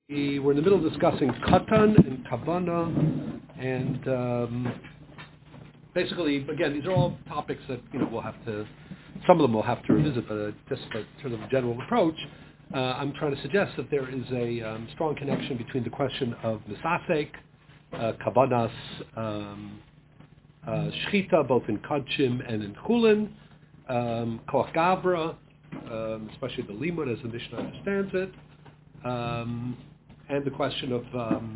We're in the middle of discussing katan and kavana, and basically, again, these are all topics that we'll have to. Some of them we'll have to revisit, but just in terms of a general approach, I'm trying to suggest that there is a strong connection between the question of misasek, kavanas, shchita, both in kadshim and in chulin, koach gavra, especially the limud as the Mishnah understands it. And the question of,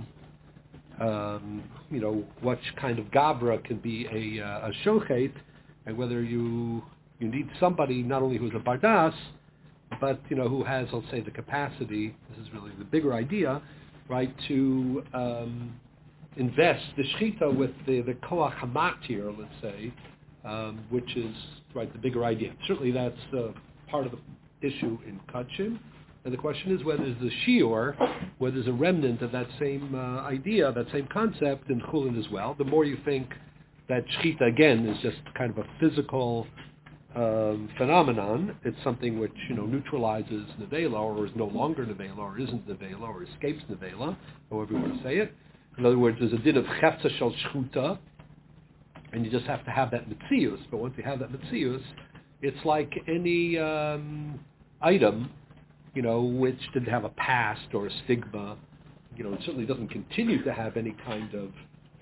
what kind of gavra can be a shochet, and whether you need somebody not only who's a bardas, but who has, let's say, the capacity. This is really the bigger idea, right? To invest the shechita with the koach hamatir, let's say, which is right the bigger idea. Certainly, that's part of the issue in kadshim. And the question is whether there's a shiur, whether there's a remnant of that same idea, that same concept in chulin as well. The more you think that shechita, again, is just kind of a physical phenomenon, it's something which, neutralizes nevela, or is no longer nevela, or isn't nevela, or escapes nevela, however you want to say it. In other words, there's a din of chefza shel shchuta, and you just have to have that metzius. But once you have that metzius, it's like any item, which didn't have a past or a stigma. It certainly doesn't continue to have any kind of,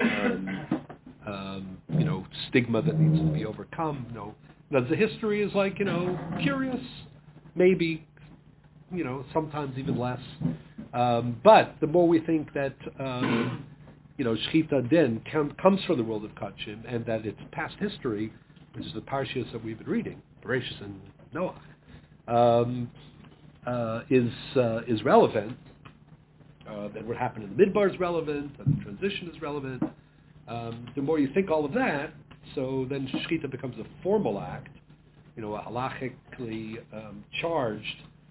stigma that needs to be overcome. Now, the history is like, curious, maybe, sometimes even less. But the more we think that, shechita din comes from the world of kadshim, and that it's past history, which is the parshas that we've been reading, Bereshis and Noach, is relevant, that what happened in the Midbar is relevant, and the transition is relevant. The more you think all of that, so then shechita becomes a formal act, a halachically charged,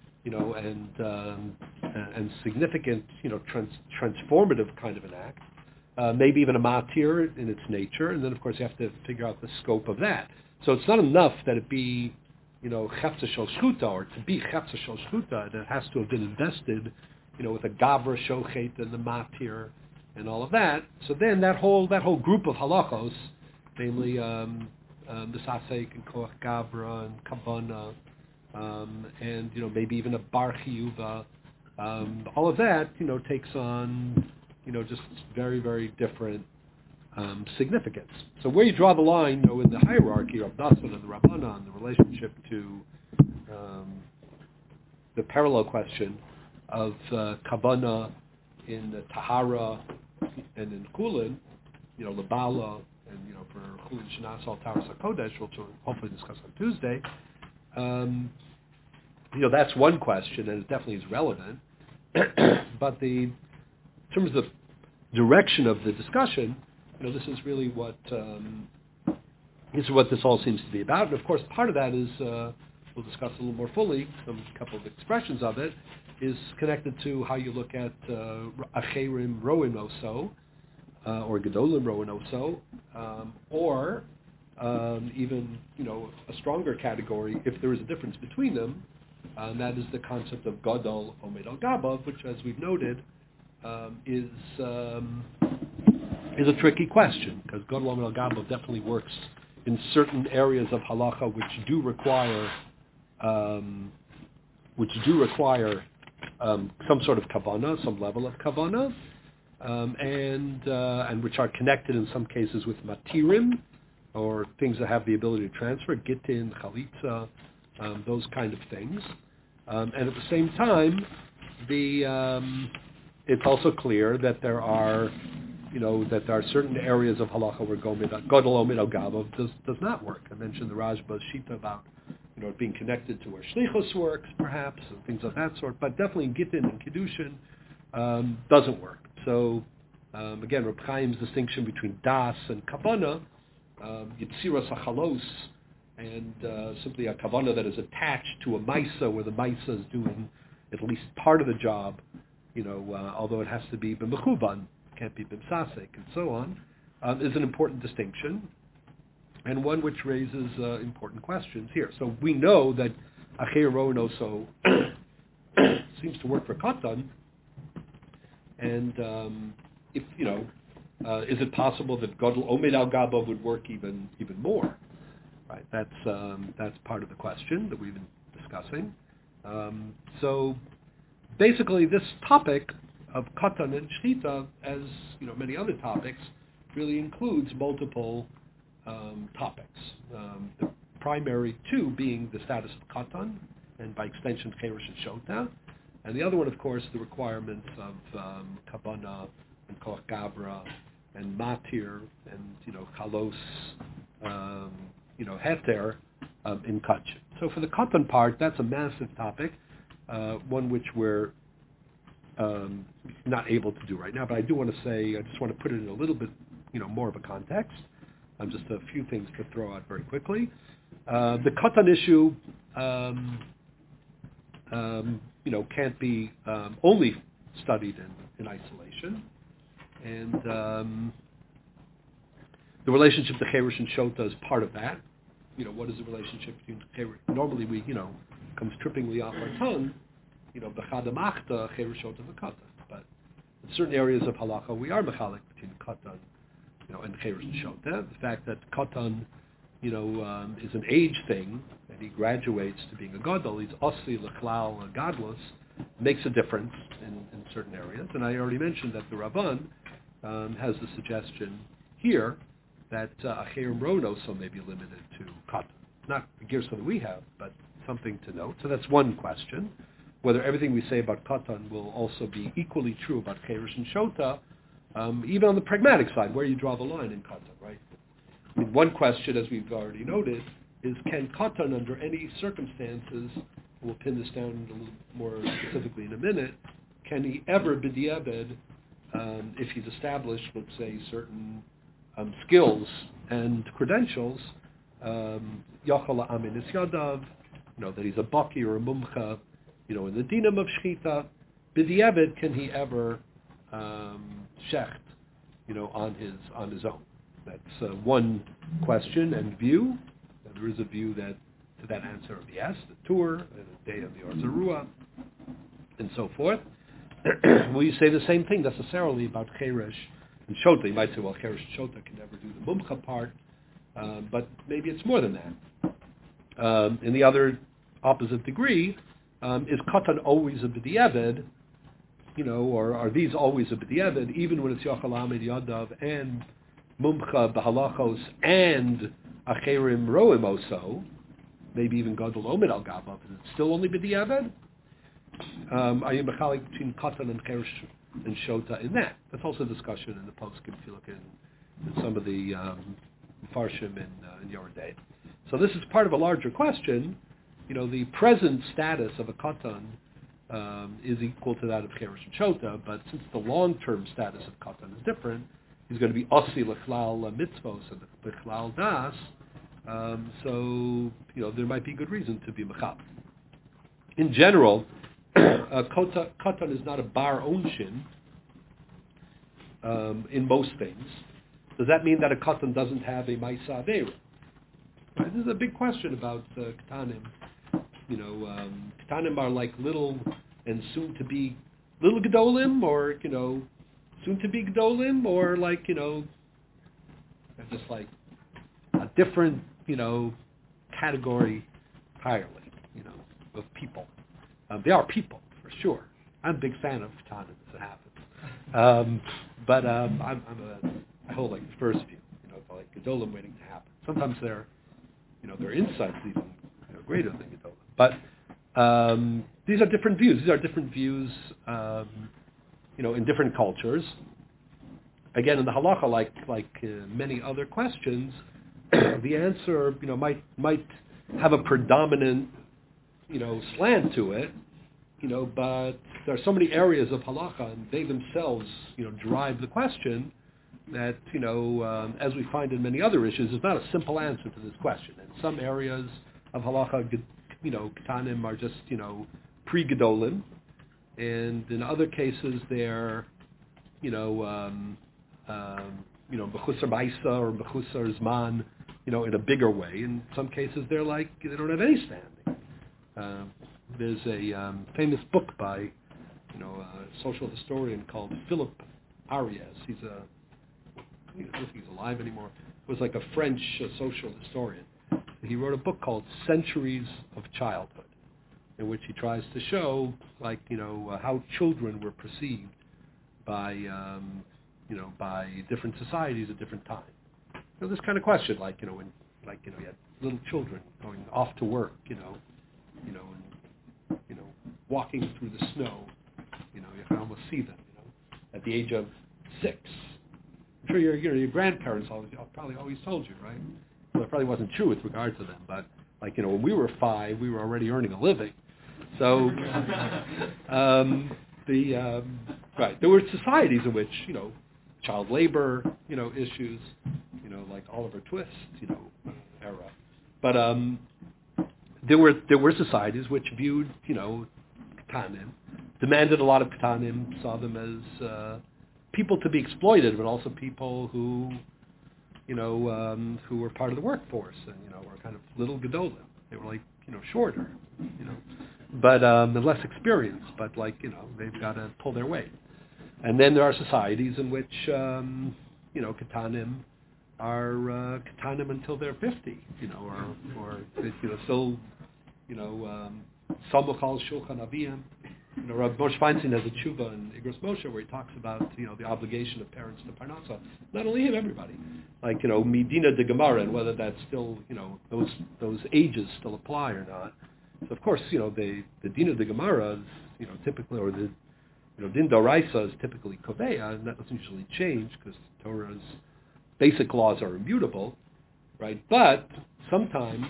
and significant, transformative kind of an act, maybe even a matir in its nature, and then of course you have to figure out the scope of that. So it's not enough that it be chefza shel shchuta, or to be chefza shel shchuta, it has to have been invested, with a gavra shochet and the matir and all of that. So then that whole group of halachos, namely misasek and koach gavra and kavana, and maybe even a bar chiyuva, all of that takes on just very, very different significance. So where you draw the line, in the hierarchy of Nassan and the Rabbanan, the relationship to the parallel question of Kabbalah in the Tahara and in Kulin, Labala, and for Kulin Shanas Al Taras HaKodesh, which we'll hopefully discuss on Tuesday, that's one question, and it definitely is relevant. But in terms of the direction of the discussion, this is really what this all seems to be about. And of course, part of that is we'll discuss a little more fully. A couple of expressions of it is connected to how you look at acherim roin oso, or gedolim roin oso, or even a stronger category if there is a difference between them. And that is the concept of gadol omed al gabav, which, as we've noted, is a tricky question, because gadol omed al gabav definitely works in certain areas of halacha which do require some sort of kavana, some level of kavana, and which are connected in some cases with matirim, or things that have the ability to transfer, gitin, chalitza, those kind of things. And at the same time, it's also clear that there are certain areas of halacha where gadol omed al gabav does not work. I mentioned the Rajba's shita about it being connected to where shlichus works, perhaps, and things of that sort. But definitely in Gittin and Kiddushin doesn't work. So again, Reb Chaim's distinction between das and kavana, yitziras hachalos, and simply a kavana that is attached to a maisa, where the maisa is doing at least part of the job, although it has to be b'mechuban, can't be b'msasek, and so on, is an important distinction, and one which raises important questions here. So we know that acher roin oso seems to work for katan, And if is it possible that Gadol Omed Al Gaba would work even more? Right. That's part of the question that we've been discussing. So basically, this topic of Katan and Shchita, as many other topics, really includes multiple topics. The primary two being the status of Katan, and by extension, Cheresh and Shota, and the other one, of course, the requirements of Kabbalah and Koach Gabra and Matir and Chalos, Heter in Kach. So for the Katan part, that's a massive topic, one which we're not able to do right now. But I do want to say, I just want to put it in a little bit, more of a context. Just a few things to throw out very quickly. The Katan issue, can't be only studied in isolation, and the relationship to Cheresh and Shota is part of that. What is the relationship between Cheresh? Normally, we comes trippingly off our tongue, B'chad Machta Cheresh Shota v'Katan. But in certain areas of halacha, we are mechalik between Katan, and Cheresh and Shota. The fact that Katan, is an age thing, and he graduates to being a gadol, he's ossi l'chlal a gadlus, makes a difference in certain areas. And I already mentioned that the Rabban has the suggestion here that Acherim Rono may be limited to Katan. Not the Girsa that we have, but something to note. So that's one question. Whether everything we say about Katan will also be equally true about Cheresh and Shota, even on the pragmatic side, where you draw the line in Katan, right? I mean, one question, as we've already noted, is can Katan, under any circumstances, we'll pin this down a little more specifically in a minute, can he ever b'diavad, if he's established, let's say, certain skills and credentials, Yachal Amin is Yadav, that he's a Baki or a Mumcha, in the Dinam of Shchita, b'diavad, can he ever shecht, on his own? That's one question and view. And there is a view that to that answer of yes, the Tur, and the day of the Orzarua, and so forth. Will you say the same thing necessarily about Cheresh and Shota? You might say, well, Cheresh and Shota can never do the Mumcha part, but maybe it's more than that. In the other opposite degree, is Katan always a B'diavad, or are these always a B'diavad, even when it's Yachal Amid Yadav and Mumcha B'halachos and Acherim Roim Oso, maybe even Gadol Omed Al Gaba, is it still only B'diavad? Are you mechalik between Katan and Cheresh and Shota in that? That's also a discussion in the poskim, if you look in some of the Farshim in Yoreh De'ah. So this is part of a larger question. The present status of a Katan is equal to that of Cheresh and Shota, but since the long-term status of Katan is different, he's going to be Ossi L'chlal Mitzvos and L'chlal Das, so there might be good reason to be Mechab. In general, Katan is not a bar onshin in most things. Does that mean that a Katan doesn't have a Maisa Aveira? Right? This is a big question about Katanim. Katanim are like little and soon to be little Gedolim, or soon to be Gedolim, or like they're just like a different category entirely of people. They are people for sure. I'm a big fan of Katanim as it happens, but I hold like the first view, like Gedolim waiting to happen. Sometimes their insights even greater than Gedolim. But these are different views. These are different views, in different cultures. Again, in the halacha, like many other questions, the answer, might have a predominant, slant to it, but there are so many areas of halacha, and they themselves, drive the question that, as we find in many other issues, there's not a simple answer to this question. In some areas of halacha, Ketanim are just, pre-Gedolim, and in other cases they're, Bechusar Maisa or Bechusar Zman, in a bigger way. In some cases they're like, they don't have any standing. There's a famous book by a social historian called Philip Ariès. I don't think he's alive anymore. Was like a French social historian. He wrote a book called Centuries of Childhood, in which he tries to show, how children were perceived by different societies at different times. This kind of question, when, you had little children going off to work, and walking through the snow, you can almost see them, at the age of 6. I'm sure your grandparents probably always told you, right? Well, it probably wasn't true with regard to them, but when we were 5, we were already earning a living. So, right, there were societies in which, child labor, issues, like Oliver Twist, era. But there were societies which viewed, Katanim, demanded a lot of Katanim, saw them as people to be exploited, but also people who were part of the workforce and, were kind of little Gedolim. They were like, shorter, but less experienced, but they've got to pull their weight. And then there are societies in which, Katanim are Katanim until they're 50, or still, Sambuchal Shulchan Aviyim. Rabbi Moshe Feinstein has a tshuva in Igros Moshe where he talks about, the obligation of parents to Parnasa. Not only him, everybody. Medina de Gemara, and whether that's still, those ages still apply or not. So of course, the Dina de Gemara is, typically, or the, Din Doraisa is typically Koveya, and that doesn't usually change because Torah's basic laws are immutable, right? But sometimes,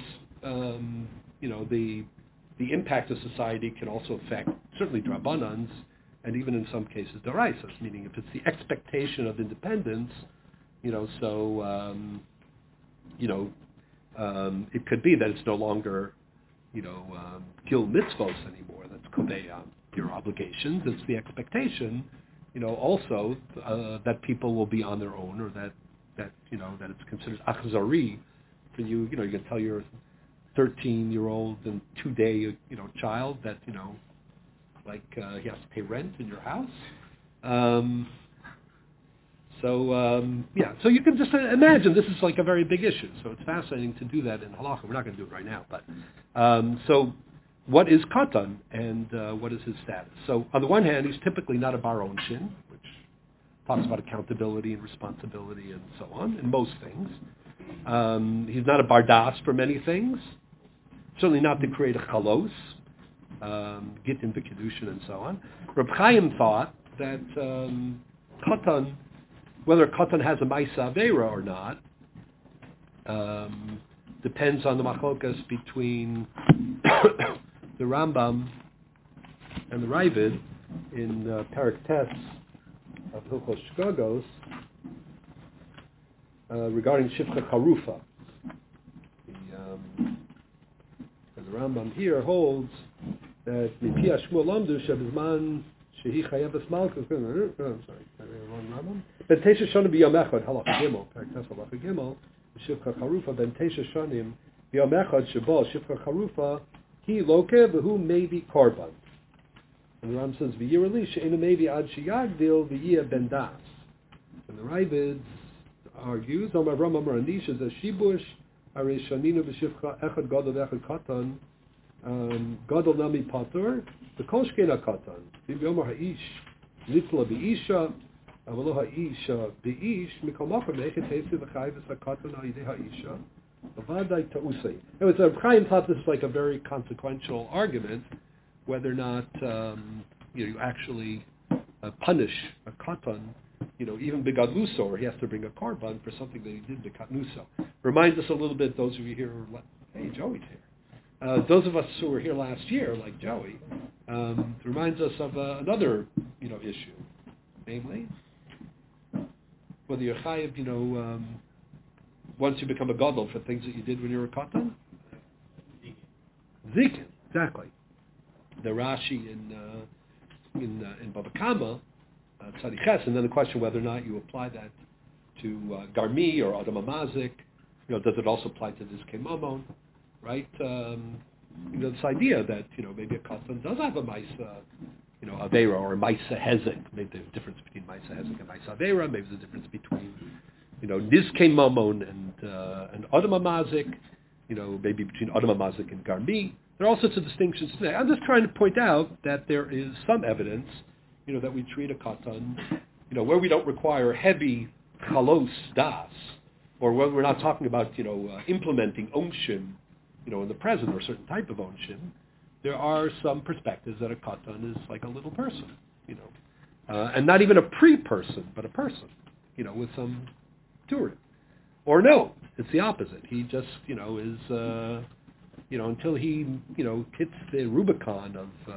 the impact of society can also affect certainly Drabanans, and even in some cases Doraisas, meaning if it's the expectation of independence, it could be that it's no longer, Gil Mitzvos anymore, that's Kodeya, your obligations, it's the expectation, also that people will be on their own, or that it's considered achzari for you, you can tell your 13-year-old and 2-day, child that, he has to pay rent in your house. So you can just imagine this is like a very big issue. So it's fascinating to do that in halacha. We're not going to do it right now, but so what is katan and what is his status? So on the one hand, he's typically not a bar onshin, which talks about accountability and responsibility and so on in most things. He's not a bardas for many things. Certainly not to create a chalos, gittin v'kedushin and so on. Reb Chaim thought that katan, whether katan has a ma'isa aveira or not, depends on the machlokas between the Rambam and the Ravid in Perek Tes of Hilchos Shkagos regarding Shifcha Charufa. The Rambam here holds that Mipi Shmuel Lamdu Shebizman Shehi Chayebes Malkus. I'm sorry, wrong Rambam. Ben Tesha Shonim B'Yom Echad Halacha Gimel Perek Tes Halacha Gimel Shifcha Charufa Ben Tesha Shonim B'Yom Echad Shebal Shifcha Charufa He Loke V'Hu Maybe Korban. And the Rambam says V'Yirali She'enu Maybe Ad Sheyagdil V'Yia Ben Das. And the Ravid argues Omar Rambam Randish is a Shibush. Areshaninu b'shivcha echad gadol v'echad katan gadol nami patur v'kol shkena katan v'yomar ha'ish nitla b'isha avalo ha'isha b'ish mikol makom me'echet hesi v'chai v'sakatan ha'idei ha'isha v'vadai ta'usei. It was a Chaim thought this is like a very consequential argument whether or not you actually punish a katan, even bigadluso, or he has to bring a korban for something that he did bikatnuso. Reminds us a little bit, those of you here who are hey, Joey's here. Those of us who were here last year, like Joey, reminds us of another, issue. Namely, whether you're chayiv, once you become a gadol for things that you did when you were a katan. Zikin, exactly. The Rashi in Bava Kama, Tzadiches, and then the question whether or not you apply that to Garmi or Adam Amazik, does it also apply to this Kemamon, right? This idea that, maybe a Katan does have a Maisa Avera or Maisa Hezek. Maybe there's a difference between Maisa Hezek and Maisa Avera. Maybe there's a difference between, Nizke Mamon and Adam Amazik. Maybe between Adam Amazik and Garmi. There are all sorts of distinctions today. I'm just trying to point out that there is some evidence, that we treat a katan, where we don't require heavy chalos das, or where we're not talking about, implementing onshim, in the present, or a certain type of onshim. There are some perspectives that a katan is like a little person, and not even a pre-person, but a person, with some turin. Or no, it's the opposite. He just, is, until he, hits the Rubicon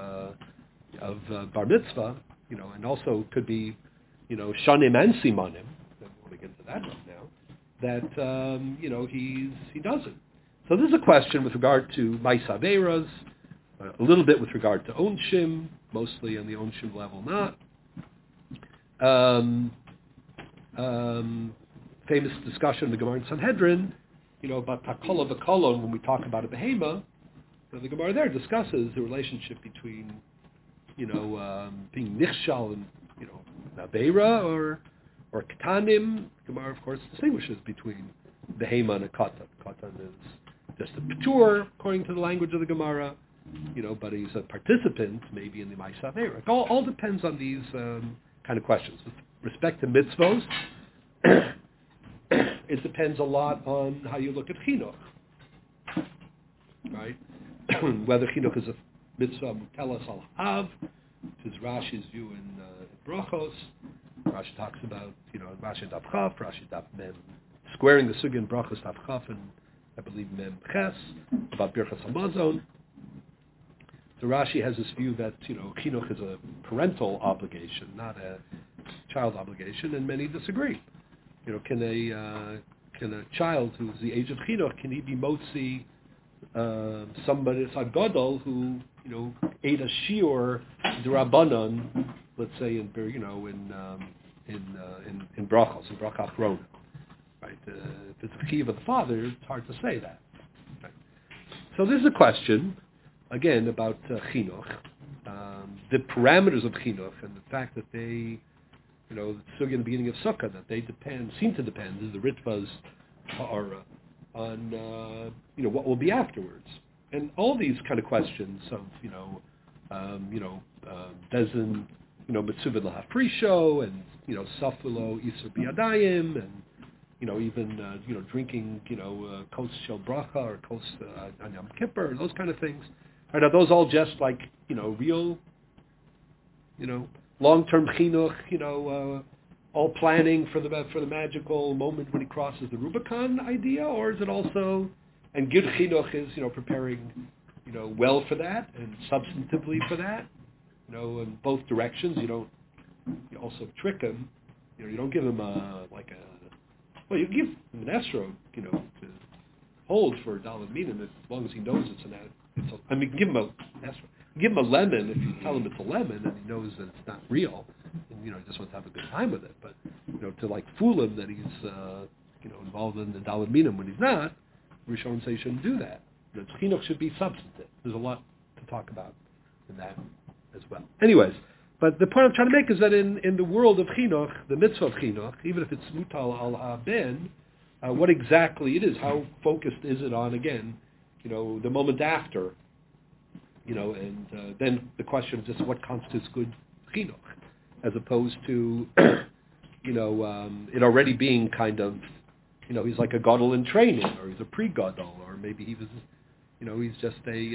of bar mitzvah, and also could be, shanim and simanim. I don't want to get into that right now. That he doesn't. So this is a question with regard to Maisa Averas, a little bit with regard to onshim, mostly on the onshim level, not. Famous discussion in the Gemara in Sanhedrin, about takola v'kolon, when we talk about a behema, the Gemara there discusses the relationship between, being nichshal and, nabeira or katanim. Gemara, of course, distinguishes between behema and a katan. Katan is just a patur, according to the language of the Gemara, but he's a participant, maybe in the Maisa Aveira. It all depends on these kind of questions. With respect to mitzvos, it depends a lot on how you look at chinuch, right? Whether chinuch is a mitzvah mutelas al hav, which is Rashi's view in Brachos. Rashi talks about, Rashi Daf Chaf, Rashi Daf Mem, squaring the sugya in Brachos Daf Chaf and I believe Mem Ches, about Birchas Hamazon. So Rashi has this view that, chinuch is a parental obligation, not a child obligation, and many disagree. Can a child who's the age of chinuch, can he be motzi somebody, it's a gadol who ate a shiur d'Rabbanan, let's say in brachos, in bracha achrona, right? If it's a chiyuv of the father, it's hard to say that. Right? So this is a question again about chinuch, the parameters of chinuch, and the fact that they. The sugya in the beginning of Sukkah, that they seem to depend, as the Ritvas are, on, what will be afterwards. And all these kind of questions of, Bezin, Mitzuvid l'hafrisho, and, Safilo Isur biyadayim, and, even, drinking, Kos Shel Bracha, or Kos on Yom Kippur, those kind of things. Are those all just like, real, long-term chinuch, all planning for the magical moment when he crosses the Rubicon idea, or is it also, and good chinuch is, preparing, well for that and substantively for that, in both directions. You also trick him, you don't give him you give him an esrog, to hold for Daled Minim as long as he knows it's an esrog. Give him a esrog. Give him a lemon if you tell him it's a lemon and he knows that it's not real, and he just wants to have a good time with it. But to fool him that he's involved in the Daled Minim when he's not, Rishonim say you shouldn't do that. The chinuch should be substantive. There's a lot to talk about in that as well. Anyways, but the point I'm trying to make is that in the world of chinuch, the mitzvah of chinuch, even if it's mutal al haben, what exactly it is, how focused is it on, again, the moment after. And then the question is just what constitutes good chinuch, as opposed to, it already being kind of, he's like a gadol in training, or he's a pre-gadol, or maybe he was, he's just he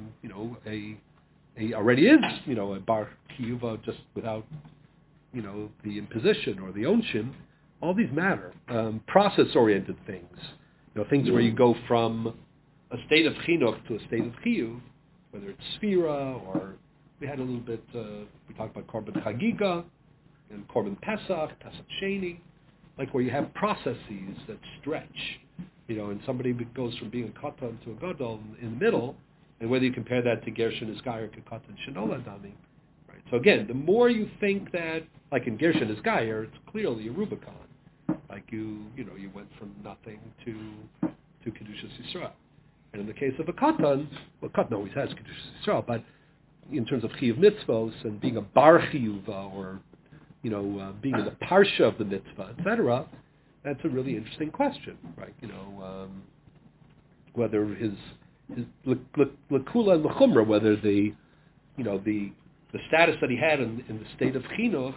already is, a bar kiyuva just without, the imposition or the onshim. All these matter. Process-oriented things, things where you go from a state of chinuch to a state of chiyuv, whether it's Sphira, or we had a little bit, we talked about Korban Chagiga, and Korban Pesach, Pesach Sheni, like where you have processes that stretch, and somebody goes from being a katan to a gadol in the middle, and whether you compare that to Gershon Isgayer to Katan Shenola Dami, right? So again, the more you think that, like in Gershon Isgayer, it's clearly a Rubicon, like you went from nothing to Kedushas Yisrael. And in the case of a katan, well, katan always has Kedushas Yisrael, but in terms of chiyuv mitzvos and being a bar chiyuva or being in the parsha of the mitzvah, etc. That's a really interesting question, right? Whether his lekula and lechumra, whether the status that he had in the state of chinuch,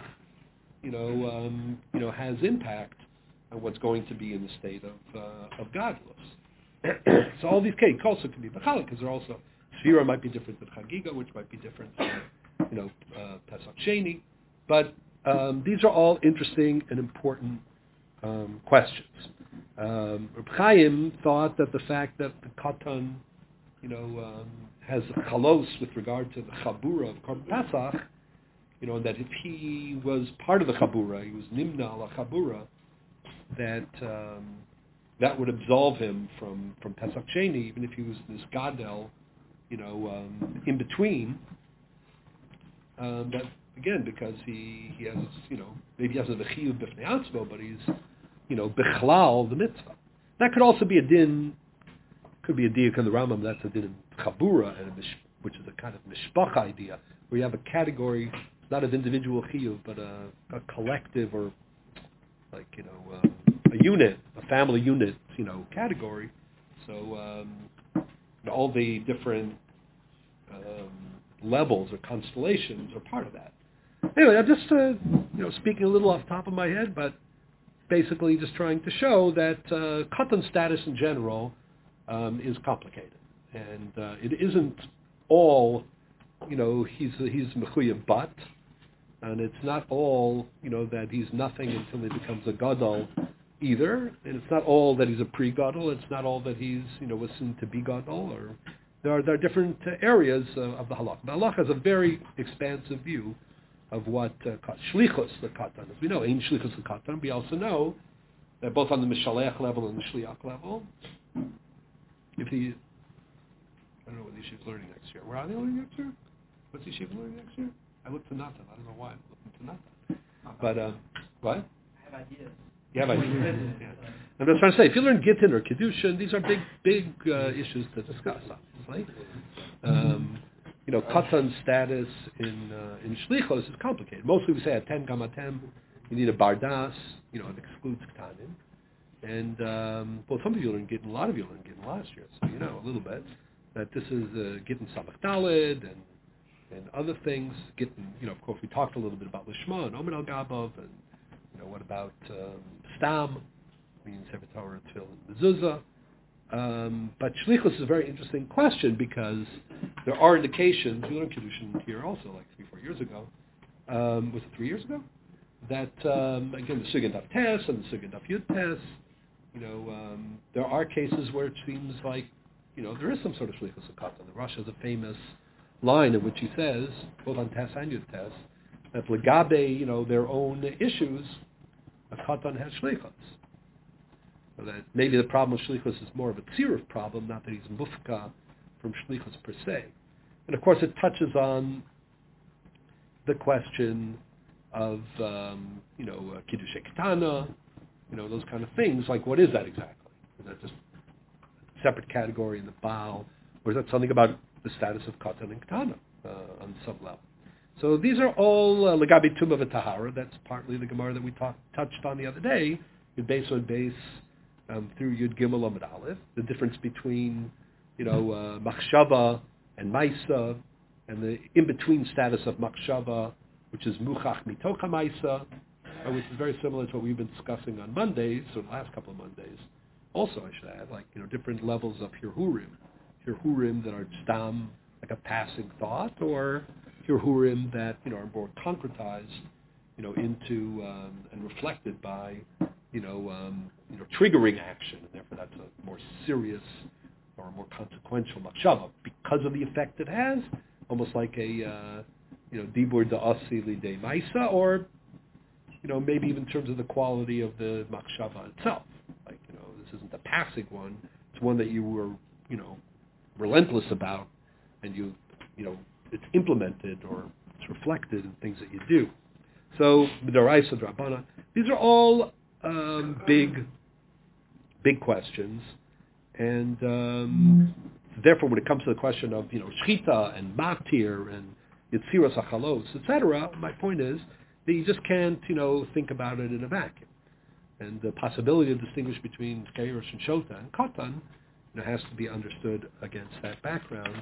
has impact on what's going to be in the state of godless. So all these cases also can be b'chalak, because they're also Sfira might be different than Chagiga, which might be different from Pesach Sheni, but these are all interesting and important questions. Reb Chaim thought that the fact that the Katan, has a chalos with regard to the Chabura of Korban Pesach, and that if he was part of the Chabura, he was Nimna ala Chabura, that would absolve him from Pesach Sheni, even if he was this Gadol, in between. That again, because he has, maybe he has a chiyuv b'fnei atzmo, but he's, bichlal the mitzvah. That could also be a din. Could be a diuk in the Rambam. That's a din in Chabura, which is a kind of mishpach idea, where you have a category, not of individual chiyuv, but a collective or like a unit, a family unit, category. So all the different levels or constellations are part of that. Anyway, I'm just speaking a little off the top of my head, but basically just trying to show that Katan status in general is complicated, and it isn't all he's mechuyev bat, and it's not all that he's nothing until he becomes a gadol either, and it's not all that he's a pre-gadol. It's not all that he's was soon to be gadol, or there are different areas of the halakha. The halakha has a very expansive view of what shlichus the katan is. We know ein shlichus the katan. We also know that both on the mishalech level and the shliach level, if he, I don't know what the yeshiva's learning next year. Where are they learning next year? What's the yeshiva learning next year? I looked to Natan. I don't know why I'm looking to Natan. But what? I have ideas. You have ideas. Yeah. I'm just trying to say, if you learn Gittin or Kedushin, these are big issues to discuss, obviously. Katan status in Shlichos is complicated. Mostly we say Atem Gamatem, you need a Bardas, it excludes Ktanim. And, some of you learn Gittin, a lot of you learned Gittin last year, so a little bit, that this is Gittin Samach Daled and other things. Gittin, of course, we talked a little bit about Lishma and Omen Al-Gabav, and, what about Stam, means Sefer Torah, Tefillah, and Mezuzah. But Shlichus is a very interesting question because there are indications, we learned Kedushin here also like 3-4 years ago, was it 3 years ago? That, again, the Sugan Daf Tes and the Sugan Daf Yud Tes, there are cases where it seems like, there is some sort of Shlichus of Katan. The Rosh has a famous line in which he says, both on Tes and Yud Tes, that Legabe, their own issues, a Katan has Shlichus. So that maybe the problem with Shlichus is more of a tziruf problem, not that he's mufka from Shlichus per se. And of course it touches on the question of, Kiddushay Ketana, those kind of things, like what is that exactly? Is that just a separate category in the Baal, or is that something about the status of Katan and Ketana on some level? So these are all Legabi Tumah v'Tahara. That's partly the Gemara that we touched on the other day, Yud Beis on Beis, through Yud Gimel Amud Aleph, the difference between, Machshava and Maisa, and the in-between status of Machshava, which is Muchach Mitocha Maisa, which is very similar to what we've been discussing on Mondays, or the last couple of Mondays. Also, I should add, different levels of Hirhurim that are stam, like a passing thought, or Hirhurim that, are more concretized, into and reflected by, triggering action, and therefore that's a more serious or a more consequential machshava because of the effect it has, almost like a, dibur da'asi lidei maisa, or, maybe even in terms of the quality of the machshava itself. Like, this isn't a passing one; it's one that you were, relentless about, and it's implemented or it's reflected in things that you do. So, B'daraisa Drabana, these are all big questions, and therefore, when it comes to the question of Shchita and Matir and Yitziras Achalos, etc. My point is that you just can't, think about it in a vacuum. And the possibility of distinguish between Kairos and Shota and Katan, has to be understood against that background,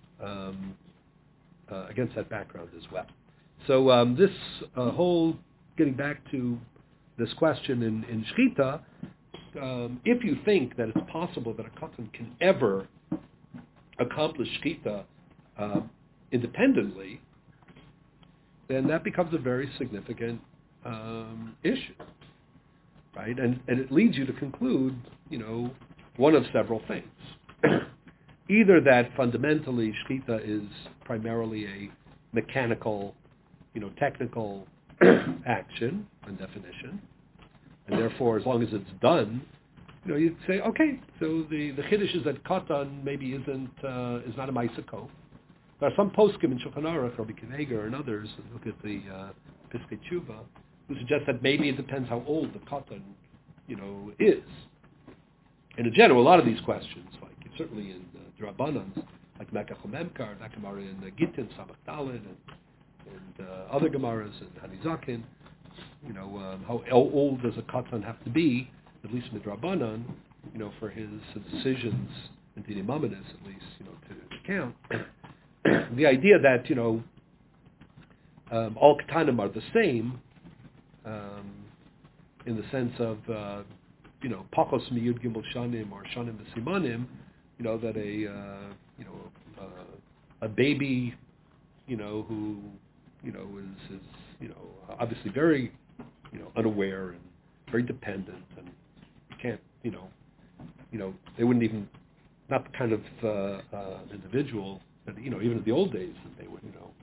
as well. So this whole, getting back to this question in Shchita, if you think that it's possible that a Katan can ever accomplish Shchita independently, then that becomes a very significant issue, right? And it leads you to conclude, one of several things. Either that fundamentally Shchita is primarily a mechanical, technical action and definition, and therefore as long as it's done, you'd say, okay, so the Chiddush is that Katan maybe is not a Ma'aseh Kov. There are some poskim in Shulchan Aruch, Rabbi Kineger and others, look at the Piskei Tshuva, who suggest that maybe it depends how old the Katan, is. And in general, a lot of these questions, like certainly in the Rabbanans, like Mekach Memkar, that Gemara in Gittin, Samach Daled, and other Gemaras, and Hanizakin, how old does a Katan have to be, at least Midrabanan, for his decisions, and Dini Mamonis at least, to count. The idea that, all Katanim are the same, in the sense of, Pachos Miyud Gimel Shanim or Shanim V'Simanim, that a baby, who, is obviously very, unaware and very dependent, and you can't, they wouldn't even, not the kind of individual that, even in the old days, that they would,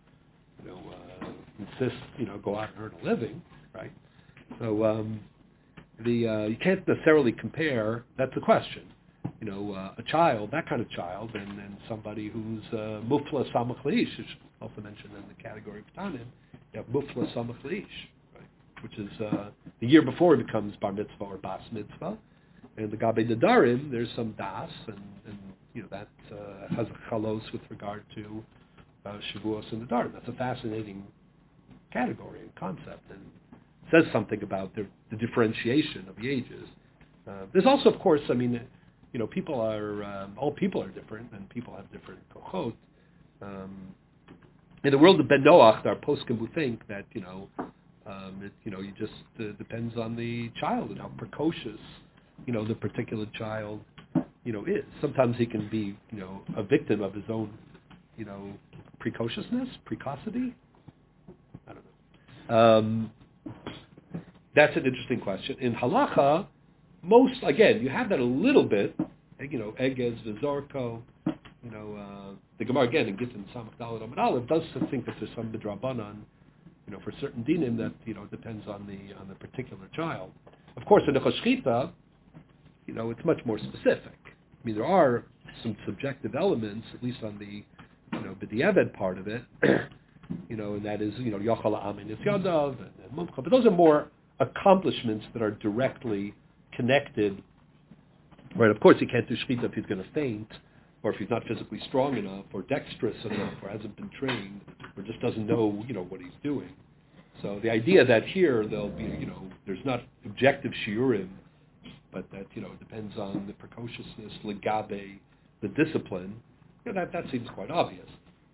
insist, go out and earn a living, right? So you can't necessarily compare. That's the question. A child, that kind of child, and somebody who's mufla samach leish, is also mentioned in the category of Tanim. You have mufla samach leish, right? Which is the year before he becomes bar mitzvah or bas mitzvah. And the Gabe Nadarim, there's some das, and that has a chalos with regard to Shavuos and Nadarim. That's a fascinating category and concept, and says something about the differentiation of the ages. There's also, of course, people are, all people are different, and people have different kochot. In the world of Ben Noach, there are poskim who think that, you just depends on the child and how precocious, the particular child, is. Sometimes he can be, a victim of his own, precociousness, precocity. I don't know. That's an interesting question. In halacha, you have that a little bit, Egez, Vizorko, the Gemara again in Gittin, Samach Daled Amud Aleph does think that there's some midrabanan, for certain dinim that, depends on the particular child. Of course, in the Choshchita, it's much more specific. There are some subjective elements, at least on the, b'diavad part of it, and that is, Yochal Amin Yitzyadav and Mumcha, but those are more accomplishments that are directly connected. Right, of course he can't do shchita if he's going to faint, or if he's not physically strong enough, or dexterous enough, or hasn't been trained, or just doesn't know, what he's doing. So the idea that here there'll be, there's not objective shiurim, but that, it depends on the precociousness, legabe, the discipline, that seems quite obvious.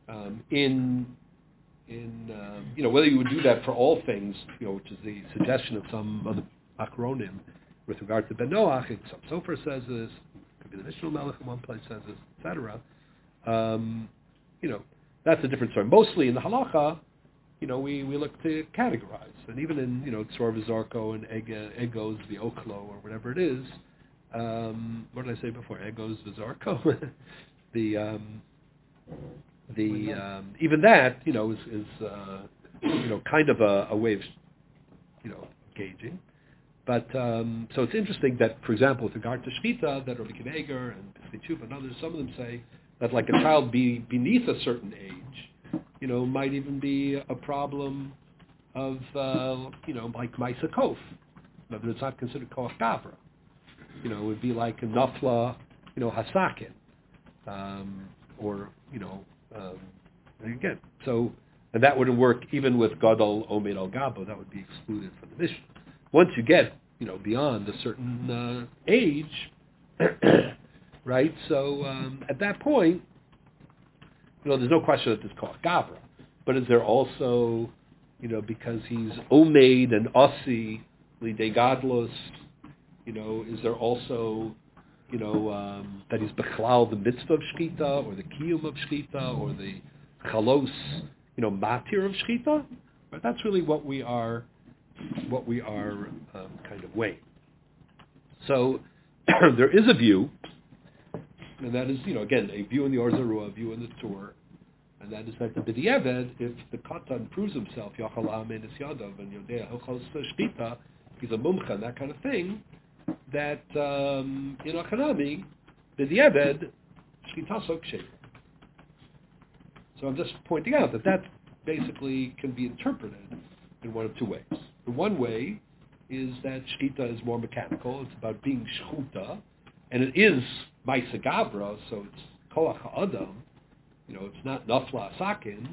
Whether you would do that for all things, which is the suggestion of some other Achronim with regard to Ben Noach, and some Sofer says this, could be the Mishnah Melech in one place says this, etc. That's a different story. Mostly in the halacha, we look to categorize, and even in Tzor V'Zarko and Egos V'Oklo or whatever it is. What did I say before? Egos V'Zarko. Even that, is kind of a way of, gauging. But, so it's interesting that, for example, with regard to Shchita, that Rabbi Kineger and Piskei Tshuva and others, some of them say that like a child beneath a certain age, might even be a problem of, like Ma'aseh Kov. In other words, it's not considered Koach Gavra. It would be like a Nafla, Hasakin, or, again, so And that wouldn't work even with Gadol Omed Al Gabo. That would be excluded from the Mishnah. Once you get, beyond a certain age, right? So at that point, there's no question that it's called Gavra. But is there also, because he's Omed and Ossi, Lidei Gadlos, is there also, that he's Bechlal the mitzvah of Shkita, or the Kiyum of Shkita, or the Chalos, Matir of Shkita? But that's really what we are kind of weighing. So there is a view, and that is, again, a view in the Or Zarua, a view in the Tur, and that is that the B'diavad, if the Katan proves himself, Yachal Amen is Yadav, and Yodea Hilchos Shkita, he's a mumcha and that kind of thing, that in Achanami, B'diavad, Shkita Sok Sheikh. So I'm just pointing out that basically can be interpreted in one of two ways. The one way is that Shkita is more mechanical. It's about being Shchuta, and it is Maisa Gavra, so it's Koach HaAdam. It's not Nafla Asakin,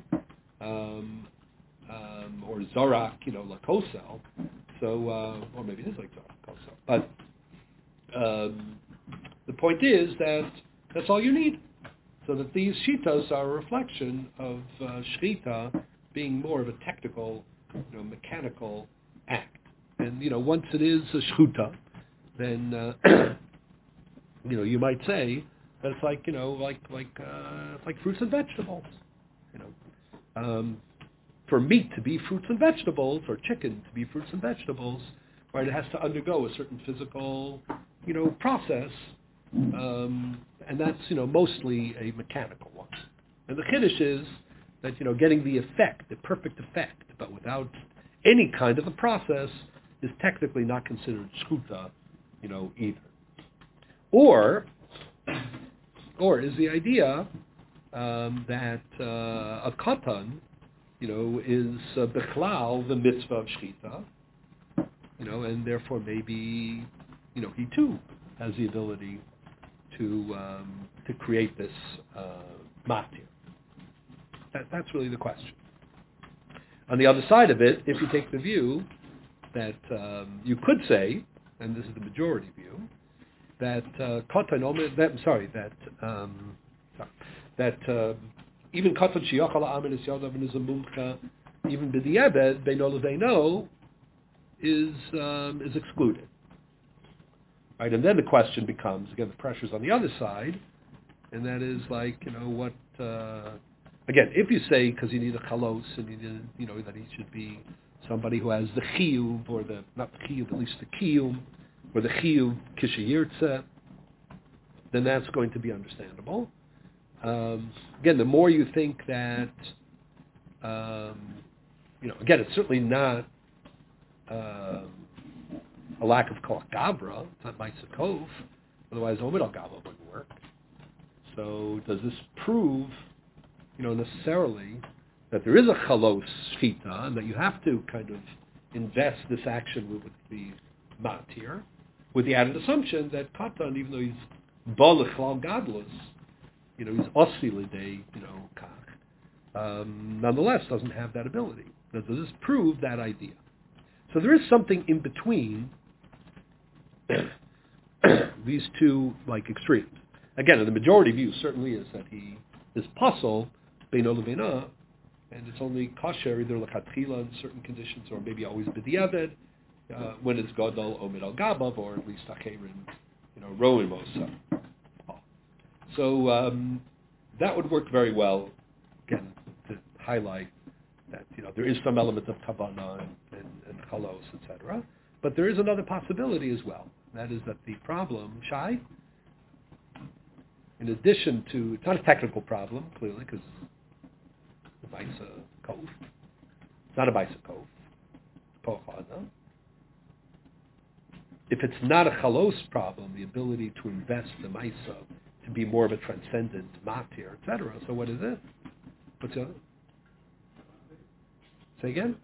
or Zorak, Lakosel. So, or maybe it is like Zorak Lakosel. But the point is that that's all you need. So that these shitas are a reflection of shchita being more of a technical, mechanical act. And once it is a shchuta, then you might say that it's like like fruits and vegetables. For meat to be fruits and vegetables, or chicken to be fruits and vegetables, right? It has to undergo a certain physical, process. And that's, mostly a mechanical one. And the chiddush is that, getting the effect, the perfect effect, but without any kind of a process, is technically not considered shchuta, either. Or is the idea that a katan, is bechlal the mitzvah of shchita, and therefore maybe, he too has the ability to create this matir. That's really the question. On the other side of it, if you take the view that you could say, and this is the majority view, that even katan sheyachal amin is yadav and is a mumcha, even b'di'eved beino lebeino is excluded. Right, and then the question becomes, again, the pressure's on the other side, and that is like, what, again, if you say, because you need a chalos, and you need, that he should be somebody who has the chiyuv, or not the chiyuv, at least the kiyum, or the chiyuv kishayirtze, then that's going to be understandable. Again, the more you think that, again, it's certainly not, a lack of kol gavra, it's not Maisa Kov, otherwise Omed Al Gavra wouldn't work. So does this prove, necessarily that there is a chalos shchita, and that you have to kind of invest this action with the matir, with the added assumption that katan, even though he's balechal gadlus, he's ossi lidei, kach, nonetheless doesn't have that ability. Now, does this prove that idea? So there is something in between these two extremes. Again, in the majority view certainly is that he is pasul beino lebeina, and it's only kosher either l'chatchila in certain conditions, or maybe always b'diavad when it's gadol omed al gabav, or at least acherim, roin mosa. So that would work very well, again, to highlight that there is some element of kavanah and chalos, etc. But there is another possibility as well. That is that the problem, Shai, in addition to, it's not a technical problem, clearly, because the Maisa Kov. It's not a Maisa Kov. It's if it's not a chalos problem, the ability to invest the Maisa to be more of a transcendent matir, etc. So what is it? What's the other? Say again?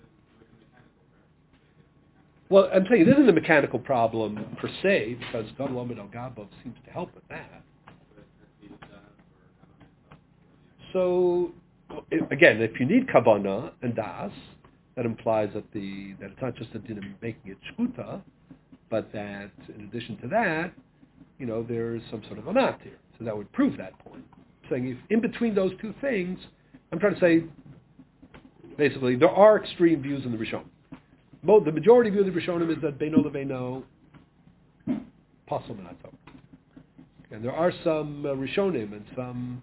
Well, I'm saying it isn't a mechanical problem per se, because Gadol Omed Al Gabav seems to help with that. So, again, if you need kavana and das, that implies that it's not just a din of making it shkuta, but that in addition to that, there's some sort of a matir. So that would prove that point. Saying if in between those two things, I'm trying to say, basically, there are extreme views in the Rishonim. The majority view of the Rishonim is that Beino Leveino, possible Minato. And there are some Rishonim and some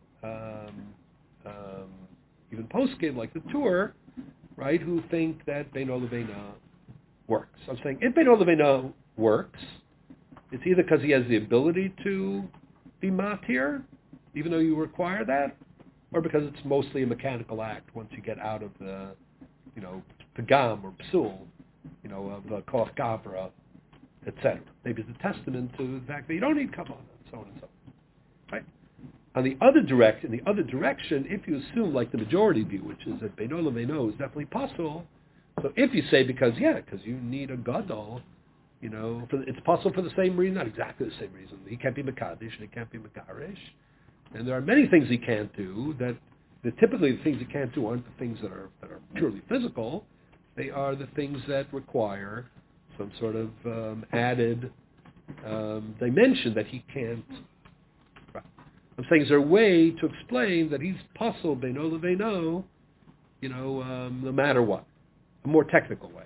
even post-game, like the Tur, right, who think that Beino Leveino works. I'm saying if Beino Leveino works, it's either because he has the ability to be matir, even though you require that, or because it's mostly a mechanical act once you get out of the, pagam or psul, of koch gavra, etc. Maybe it's a testament to the fact that you don't need kavanah, and so on and so on. Right? In the other direction, if you assume like the majority view, which is that Beino Leveino is definitely possible, so if you say because you need a gadol, it's possible for the same reason, not exactly the same reason. He can't be Mekadesh and he can't be Megarish. And there are many things he can't do that typically the things he can't do aren't the things that are purely physical. They are the things that require some sort of added dimension that he can't. Right. I'm saying is there a way to explain that he's possible Beino Leveino, no matter what, a more technical way.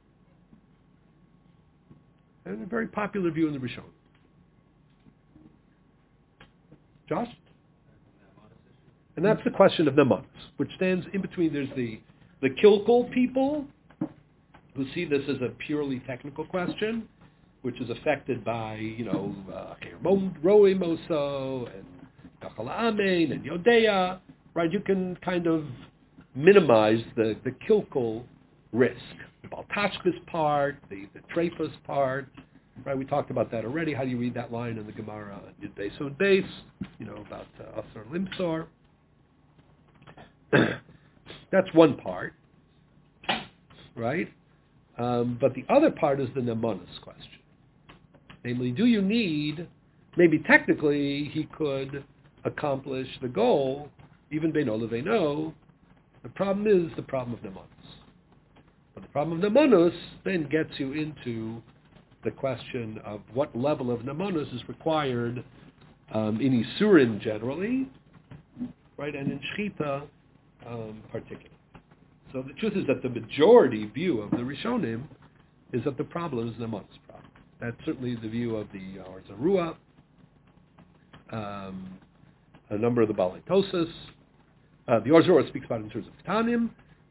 And a very popular view in the Rishon. Josh? And that's the question of Nemanos, which stands in between. There's the Kilkul people who see this as a purely technical question, which is affected by, Roi Moso and Kachal Amen and Yodea, right? You can kind of minimize the Kilkul risk. The Baltashkas part, the Trefus part, right? We talked about that already. How do you read that line in the Gemara? Yud Beis Od Beis, about Asar Limsor. That's one part, right? But the other part is the Nemanos question. Namely, do you need, maybe technically he could accomplish the goal, even Beino Leveino. The problem is the problem of Nemanos. But the problem of Nemanos then gets you into the question of what level of Nemanos is required in Isurim generally, right, and in Shechita particularly. So the truth is that the majority view of the Rishonim is that the problem is the Nemanos problem. That's certainly the view of the Or Zarua, a number of the Balei Tosas. The Or Zarua speaks about it in terms of Ketanim.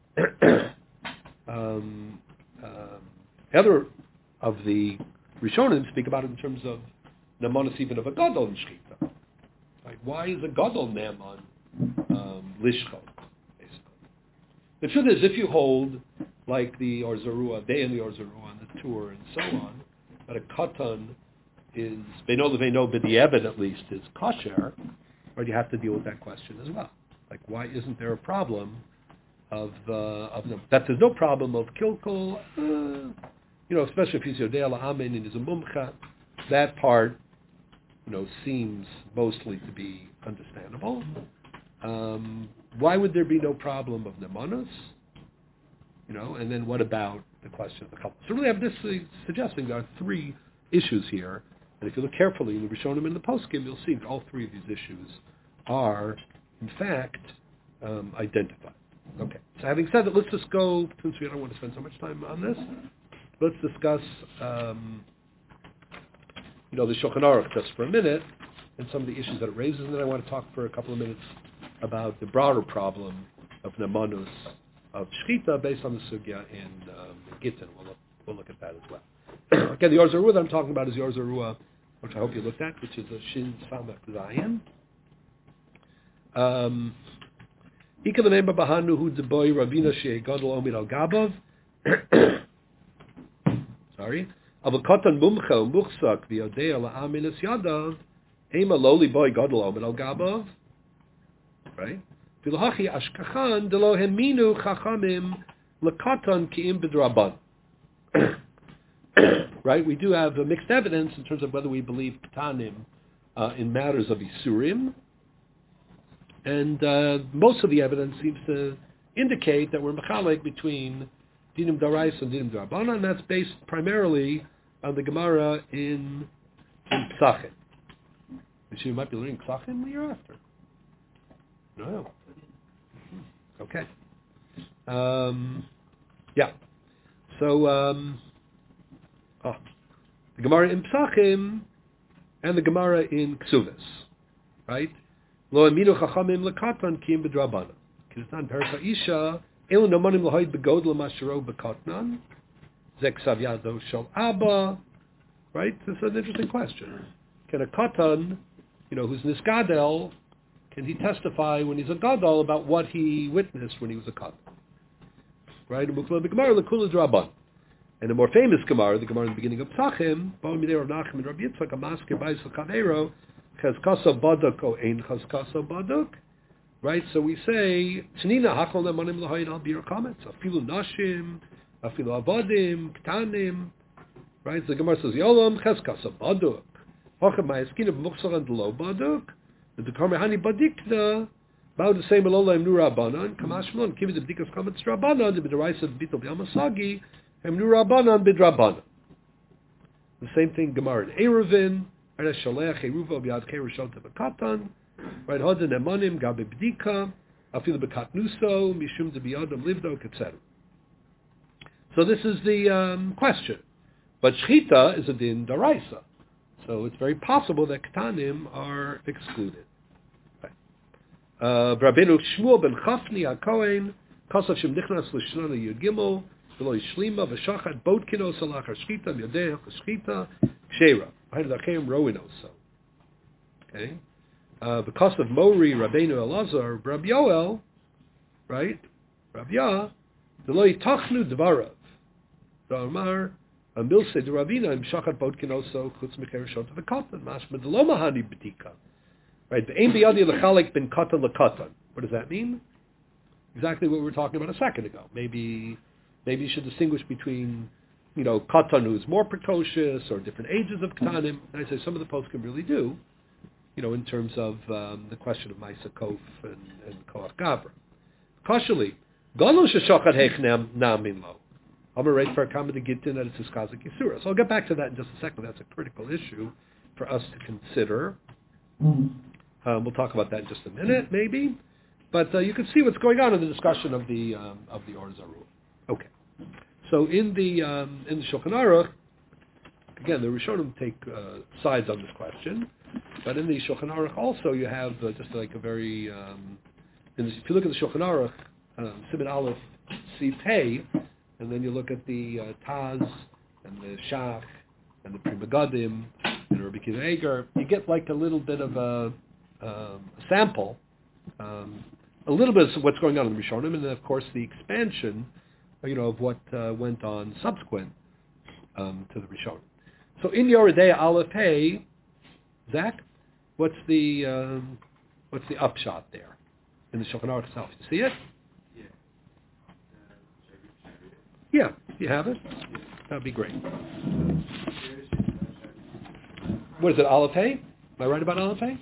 Other of the Rishonim speak about it in terms of Nemanos even of a Gadol in Shechita. Right? Why is a Gadol Neman Lishcho? The truth is, if you hold, like the Or Zarua, they and the Or Zarua and the Tur and so on, that a Katan is, Beino Leveino b'di'evet at least, is kosher, right, you have to deal with that question as well. Like, why isn't there a problem of that there's no problem of Kilkul, especially if he's Yodea La'amen and is a Mumcha, that part, seems mostly to be understandable. Why would there be no problem of Nemanos? And then what about the question of the couple? So really I'm just suggesting there are three issues here, and if you look carefully in the Rishonim and the Poskim, you'll see that all three of these issues are, in fact, identified. Okay, so having said that, let's just go, since we don't want to spend so much time on this, let's discuss, the Shulchan Aruch just for a minute, and some of the issues that it raises, and then I want to talk for a couple of minutes about the broader problem of Nemanos of Shechita based on the Sugya in Gittin. We'll look at that as well. Again, the Or Zarua that I'm talking about is the Or Zarua, which I hope you looked at, which is a Shin Samach Zayin. Ika the name of Bahanu hu deboy Ravina she Gadol Omid al Gabav. Sorry. Avakatan Mumcha Muchsak v'Yodea la'amin es Yadav Ema loli boy Gadol Omid al Gabav. Right? V'lahachi ashkachan delo heminu chachamim lekatan ki'im b'draban. Right? We do have mixed evidence in terms of whether we believe ketanim in matters of Isurim. And most of the evidence seems to indicate that we're mechalek between dinim daraisa and dinim darabana, and that's based primarily on the Gemara in Psachim. You might be learning Psachim the year after. No. Okay. Yeah. So, the Gemara in Psachim and the Gemara in Ksuvas, right? Lo aminu chachamim lekatan kim b'drabana. Kistan perka isha elu nomanim lahoid begodel mashiro bekatnan zek savyado shel abba. Right? This is an interesting question. Can a katan, who's niskadel, can he testify when he's a gadol about what he witnessed when he was a katan? Right? And the more famous Gemara, the Gemara in the beginning of Psachim, right? So we say, afilu nashim, afilu avadim, ktanim. Right? So the Gemara says, Yolam cheskasa baduk. Hochem ma'eskin of muchsar and lo baduk. The Dekar mehani badikna. Bau the same alola im nura abanan. Kamash malon kivi the bdikas kamet strabanan. The b'deraisa b'bitol b'yamasagi. Im nura abanan b'drabanan. The same thing Gemara in Eruvin. Right? Shalech eruva b'yad kerushot b'katan. Right? Hodin emanim gabe b'dika. Afilu b'katnuso. Mishum d'biyadam livdok, etc. So this is the question. But shchita is a din daraisa, so it's very possible that ketanim are excluded. Rabbeinu Shmuel ben Chafni HaKohen kasav shem nichnas l'shnana yud gimel v'lo yishlima v'shachat bot kino salachar shchita v'yodeh l'shchita kshera. V'hayin l'chem roin also. Okay, because of Mori Rabbeinu Elazar Rabbi Yoel, right? Rabbi Yah, v'lo yitachnu dvarav. Damar. A milse de Ravina im shachat bodkin also chutz mechereshot of a katan mashma de lo mahani b'tika. Right, the aim biyadi lechalik ben katan lekatan. What does that mean? Exactly what we were talking about a second ago. Maybe you should distinguish between katan who's more precocious or different ages of katanim. And I say some of the poskim really do. In terms of the question of Maisa Kof and Koach Gavra. Kashali, Galo sheshachat heichnam namin lo. I'm going to write for a comment to get in that it's Iskazik Yisura. So I'll get back to that in just a second. That's a critical issue for us to consider. We'll talk about that in just a minute, maybe. But you can see what's going on in the discussion of the Or Zarur. Okay. So in the Shulchan Aruch, again, the Rishonim take sides on this question. But in the Shulchan Aruch also you have just like a very... if you look at the Shulchan Aruch, Siman Aleph, Sif Hey, and then you look at the Taz and the Shach and the Pri Megadim and Rabbi Akiva Eiger, you get like a little bit of a sample, a little bit of what's going on in the Rishonim, and then of course the expansion, of what went on subsequent to the Rishonim. So in Yoredei Aleph Hey, Zach, what's the upshot there in the Shulchan Aruch itself? You see it? Yeah, you have it? That'd be great. What is it, Aleph Hey? Am I right about Aleph Hey?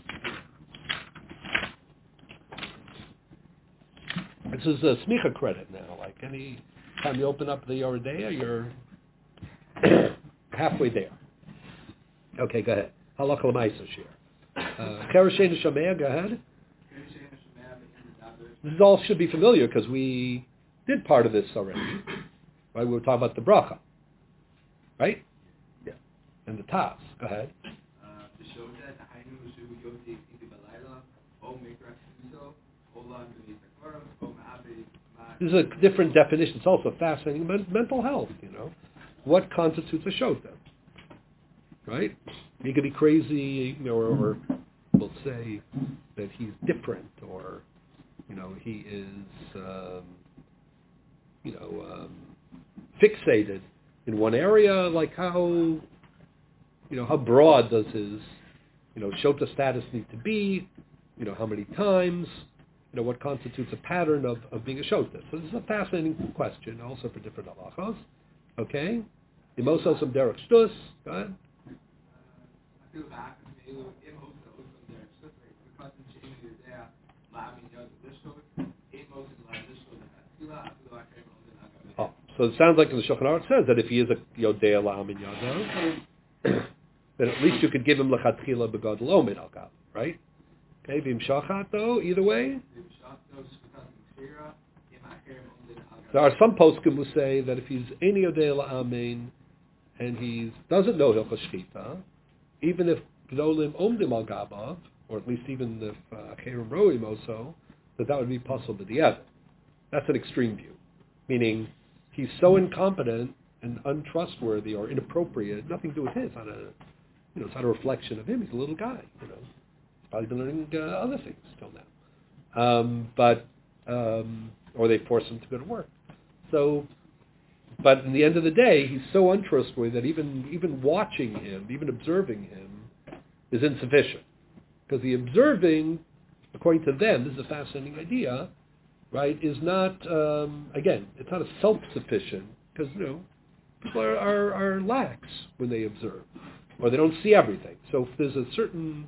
This is a smicha credit now. Like any time you open up the Yoredeya, you're halfway there. Okay, go ahead. Halakha l'maisa shir. Kerushein Shomea, go ahead. This all should be familiar because we did part of this already. Right, we were talking about the bracha, right? Yeah. And the tas. Go ahead. This is a different definition. It's also fascinating. Mental health, What constitutes a shota? Right? He could be crazy, or we'll say that he's different, or, he is, fixated in one area, like how broad does his, shota status need to be, how many times, what constitutes a pattern of being a shota. So this is a fascinating question, also for different halachos. Okay? Imoso some derech shtus. Go ahead. Oh, so it sounds like in the Shulchan Aruch says that if he is a Yodei La'amin Yadav, then at least you could give him L'chatchila Begadol Omen Al Gav, right? Okay, Vim Shachat though, either way. There are some poskim who say that if he's Ein Yodei La'amin and he doesn't know Hilchos Shchita, even if Gdolim Omdim Al Gabav, or at least even if Acherim Roim also, that would be possible to the other. That's an extreme view, meaning he's so incompetent and untrustworthy or inappropriate, nothing to do with his. It's not a reflection of him. He's a little guy. He's probably been learning other things till now. Or they force him to go to work. So, but in the end of the day, he's so untrustworthy that even watching him, even observing him, is insufficient. Because the observing, according to them, this is a fascinating idea, right, is not, again, it's not a self-sufficient, because, people are lax when they observe, or they don't see everything. So if there's a certain,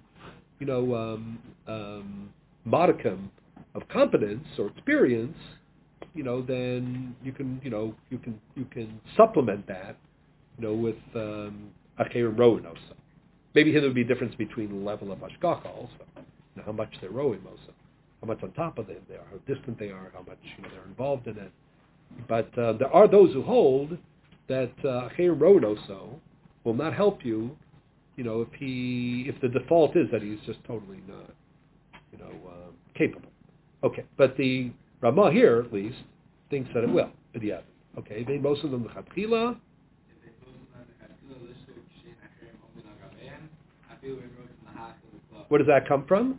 modicum of competence or experience, then you can supplement that, with Acherim Rowan also. Maybe here there would be a difference between the level of Hashgacha also, how much they're rowing also, how much on top of them they are, how distant they are, how much they're involved in it. But there are those who hold that Acherim Rowan also will not help you, if the default is that he's just totally not, capable. Okay, but the Ramah here at least thinks that it will. Yeah. Okay, they most of them the Chatchila. Where does that come from?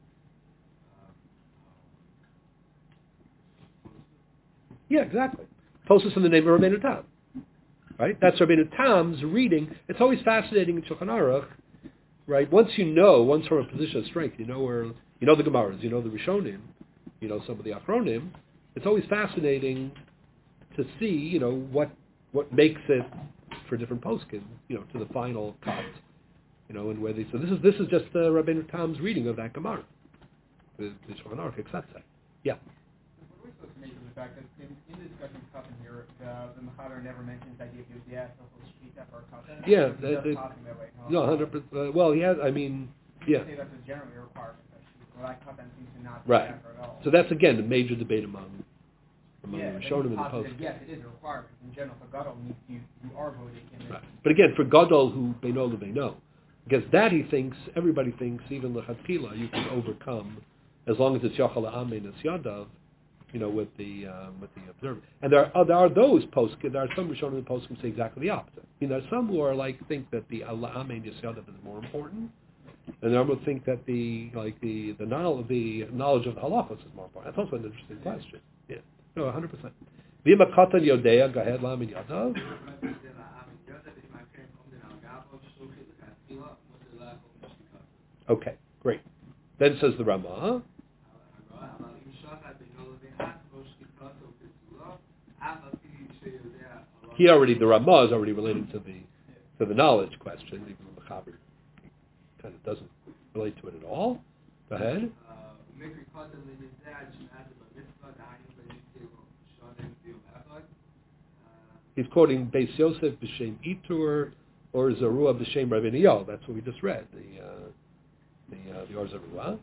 Yeah, exactly. Tosfos in the name of Rabbeinu Tam. Right? That's Rabbeinu Tam's reading. It's always fascinating in Shulchan Aruch, right? Once from a position of strength, the Gemaras, the Rishonim, some of the Achronim, it's always fascinating to see, what makes it for different poskim, to the final cut, and where they so this is just Rabbeinu Tam's reading of that Gemara. The Shulchan Aruch accepts that. Yeah. What are we supposed to make of the fact that in the discussion of Katan here, the Mechaber never mentions the idea of Yodea, Shchita, or Katan? Yeah. Just talking that way. No, 100%. Well, he has, yeah. Say that's a generally requirement. Well, that Katan seems to not be right. that at all. So that's, again, the major debate among the Rishonim and the Post. Yes, it is a requirement. In general, for Gadol, you are voting in right. But again, for Gadol, who Beino Lebeino, because that everybody thinks, even L'chatchila, you can overcome, as long as it's Yachal Amen and Yadav, with the observer. And there are those poskim. There are some Rishonim and poskim who say exactly the opposite. There are some who are think that the Allah Amen Yadav is more important, and there are who think that the knowledge of the halachos is more important. That's also an interesting question. Yeah, no, 100%. V'ima katan yodea, go ahead, Lamin Yadav. Okay, great. Then says the Ramah. The Ramah is already relating to the knowledge question, even the Mechaber kind of doesn't relate to it at all. Go ahead. He's quoting Beis Yosef b'shem Itur or Zarua b'shem Rabbeinu Yal. That's what we just read. The Or Zarua.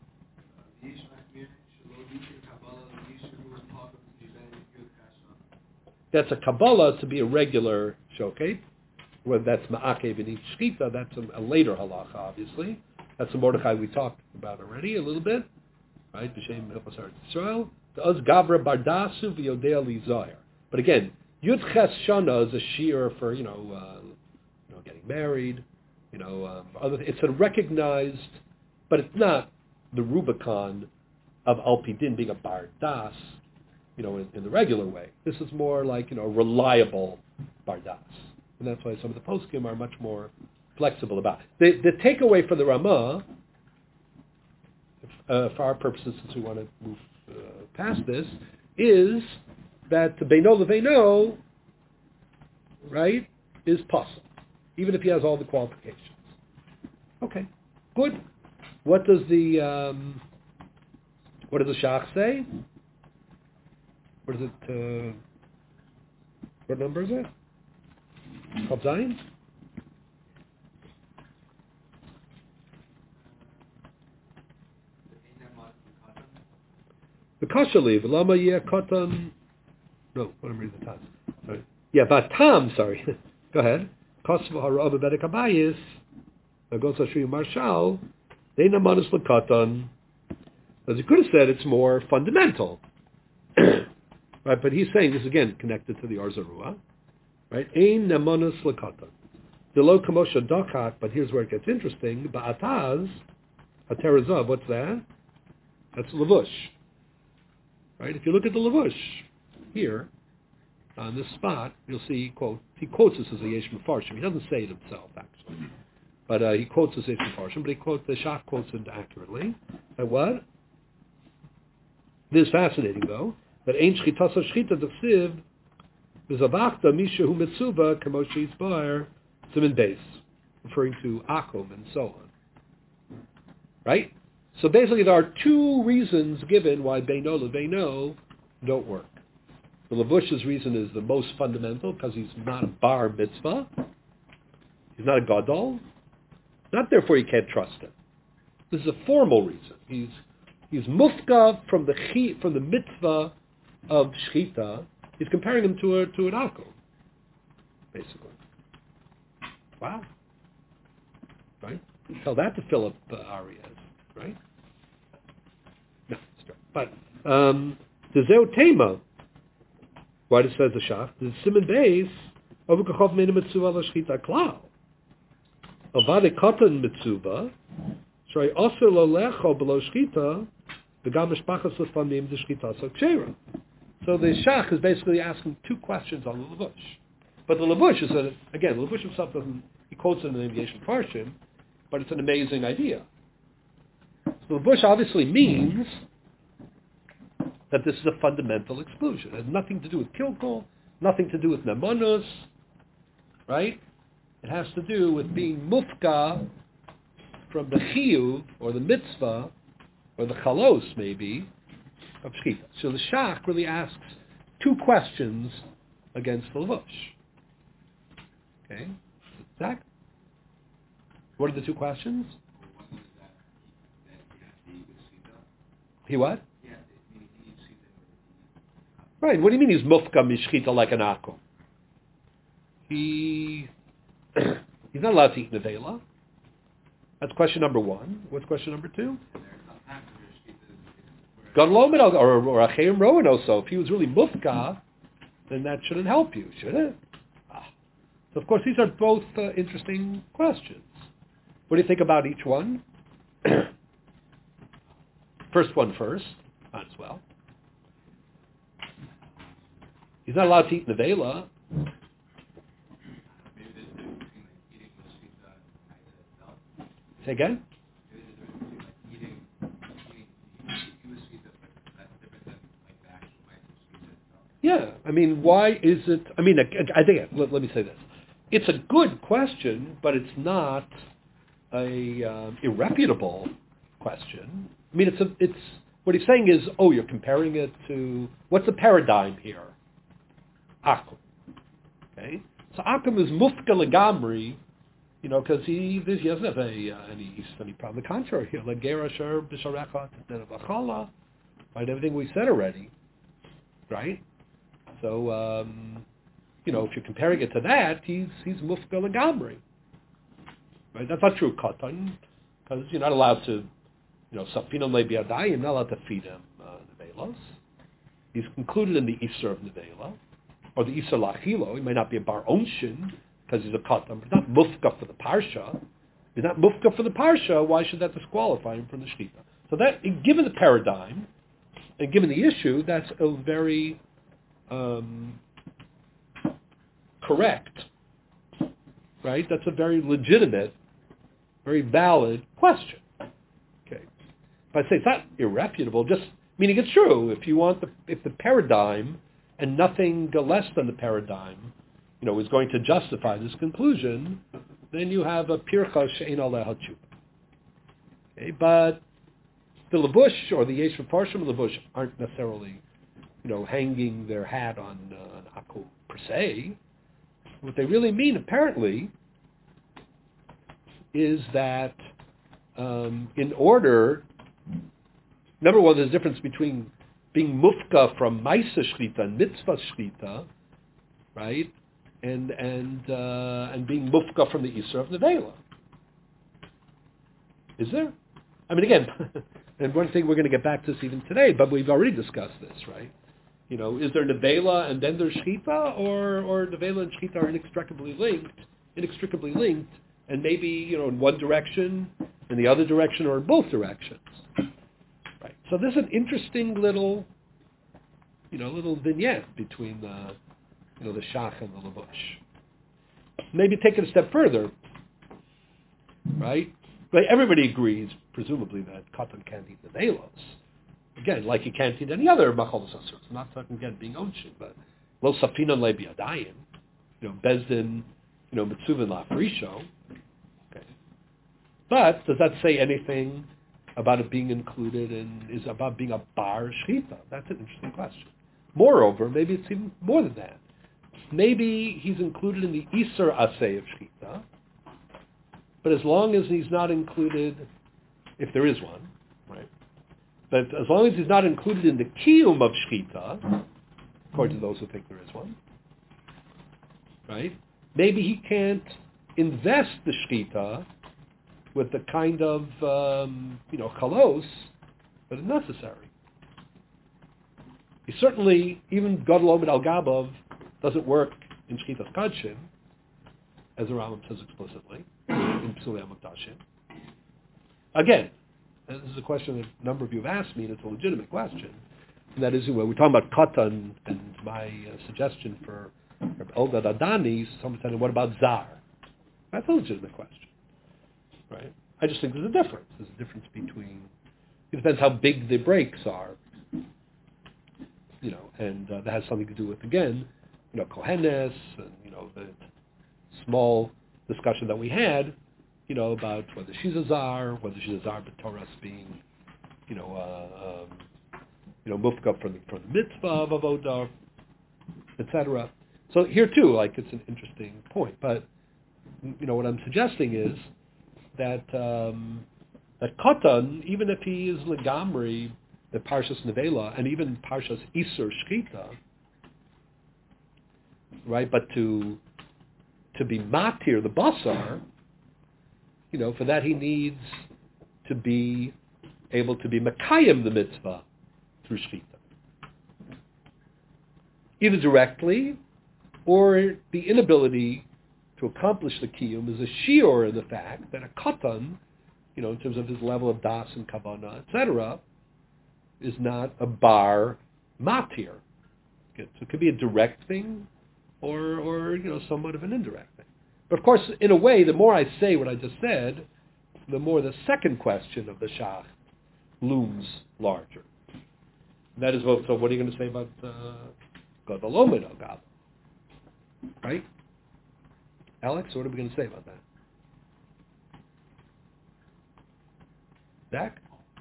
That's a Kabbalah to be a regular shokate. Whether that's Ma'akev and Shchita, that's a later halacha, obviously. That's the Mordechai we talked about already a little bit, right? B'shem Hilchos Eretz Yisrael. The Uz Gavra Bardasu v'Yodea Li Zayir. But again, Yud Ches Shana is a shiur for getting married, it's a recognized, but it's not the Rubicon of Alpidin being a Bardas, in the regular way. This is more like reliable Bardas. And that's why some of the poskim are much more flexible about it. The takeaway for the Ramah, for our purposes, since we want to move past this, is that the Beino Lebeino, right, is possible, even if he has all the qualifications. Okay, good. What does the Shach say? What is it? What number is it? Chav Zayin? The Kashali, V'lama Yeh Katan. No, what am I reading the Taz? Sorry. Yeah, Batam, sorry. Go ahead. Kosav Hara Bedek Habayis. Goes Ashri Marshal. Deina Manus L'Katan. As you could have said, it's more fundamental. Right, but he's saying this again connected to the Arzarua. Right? Ein Namanus L'Katan. The lo Kamosha Dokak, but here's where it gets interesting. Ba'ataz, Haterazav, what's that? That's Lavush. Right? If you look at the Lavush here, on this spot, you'll see he quotes this as a Yesh Mefarshim. He doesn't say it himself, actually. But he quotes this Yesh Mefarshim, but the Shach quotes it accurately. And what? This is fascinating, though, that Ein Shchitasa Shchita D'Chsiv V'Zavachta Mishahu Mitzuba Kamoshi Yisbar Siman Beis, referring to Akum and so on. Right? So basically there are two reasons given why Beino Lebeino don't work. The Levush's reason is the most fundamental because he's not a bar mitzvah. He's not a gadol. Not therefore you can't trust him. This is a formal reason. He's mufka from the mitzvah of shchita. He's comparing him to an akum, basically. Wow. Right? Tell that to Philip Arias, right? No, but the Zeu Tema, why does it says the Shach? The Siman Beis over Kachov Mena Mitzuva La Shchita Klal. Avade Katan Mitzuva, Shrei Oser Lo Lecho Below Shchita, V'gam Mishpachas Lefamim De Shchita Sokshera. So the Shach is basically asking two questions on the Levush. But the Levush is, again, the Levush himself doesn't, he quotes it in the Yesh Mefarshim, but it's an amazing idea. So the Levush obviously means that this is a fundamental exclusion. It has nothing to do with kilkul, nothing to do with nemanus, right? It has to do with being mufka from the chiyuv, or the mitzvah, or the chalos, maybe, of shchita. So the Shach really asks two questions against the Levush. Okay? Zach? What are the two questions? He what? Right. What do you mean he's mufka mishchita like an akum? He's not allowed to eat nevela. That's question number one. What's question number two? Gadol or Acheim Rowan also. If he was really mufka, then that shouldn't help you, should it? So of course these are both interesting questions. What do you think about each one? First one first, might as well. He's not allowed to eat nevela. Say again? Yeah, I mean, why is it? I mean, I think. Let me say this: it's a good question, but it's not a irreputable question. I mean, it's what he's saying is, oh, you're comparing it to what's the paradigm here? Akum. Okay, so Akum is mufka legamri, because he doesn't have any problem. The contrary here, like gerasher b'sharecha v'chala, right? Everything we said already, right? So, if you're comparing it to that, he's mufka legamri. Right? That's not true of katan, because you're not allowed to, safina lebiadai, you're not allowed to feed him nevelos. He's included in the Isser of nevela, or the Isser lachilo. He may not be a bar onshin, because he's a katan, but not mufka for the parsha. If he's not mufka for the parsha, why should that disqualify him from the shkita? So that, given the paradigm, and given the issue, that's a very correct, right? That's a very legitimate, very valid question. Okay, but I say it's not irrefutable. Just meaning it's true. If the paradigm and nothing less than the paradigm, is going to justify this conclusion, then you have a pircha she'ein aleh hatshuva. Okay, but the Levush or the Yesh Mefarshim of Levush aren't necessarily hanging their hat on an akul per se. What they really mean, apparently, is that in order, number one, there's a difference between being mufka from Maisa Shchita and Mitzvah Shchita, right, and being mufka from the Isser of Nevela. Is there? I mean, again, and one thing we're going to get back to this even today, but we've already discussed this, right? Is there Nevela and then there's Shchita, or Nevela and Shchita are inextricably linked, and maybe, in one direction, in the other direction, or in both directions. Right. So this is an interesting little vignette between the Shach and the Lavush. Maybe take it a step further, right? But everybody agrees, presumably, that Katan can't eat the Velos. Again, like he can't eat any other Macholos Asur. I'm not talking again being Onshin, but Lo Safinon Le Biadayim, Bezdin, Mitzuvin La Frisho. Okay. But does that say anything about it being included is about being a bar shchita? That's an interesting question. Moreover, maybe it's even more than that. Maybe he's included in the Isser Aseh of shchita, but as long as he's not included, if there is one, right? But as long as he's not included in the kiyum of shchita, according to those who think there is one, right? Maybe he can't invest the shchita with the kind of, chalos that is necessary. He certainly, even Gadol Omed Al Gabav doesn't work in Shchitas Kadshim, as the Rambam says explicitly, in Psulei HaMukdashim. Again, and this is a question that a number of you have asked me, and it's a legitimate question, and that is, when we're talking about Katan, and my suggestion for Eldad Adani, someone said, what about Zar? That's a legitimate question. Right? I just think there's a difference. There's a difference between, it depends how big the breaks are, and that has something to do with, again, Kohenes, and, the small discussion that we had, about whether she's a Zar, whether she's a Zar b'Torah being, mufka from the mitzvah of Avodah, etc. So here too, it's an interesting point. But, what I'm suggesting is that Katan, even if he is legamri, the Parshas Nevela, and even Parshas Isur Shchita, right? But to be matir the basar, for that he needs to be able to be mekayim the mitzvah through Shchita, either directly or the inability to accomplish the kiyum is a shiur in the fact that a katan, in terms of his level of das and kavanah, etc., is not a bar matir. So it could be a direct thing, or somewhat of an indirect thing. But of course, in a way, the more I say what I just said, the more the second question of the Shach looms larger. And that is, so what are you going to say about Gadol Omed Al Gabav? Right? Alex, what are we going to say about that? Zach?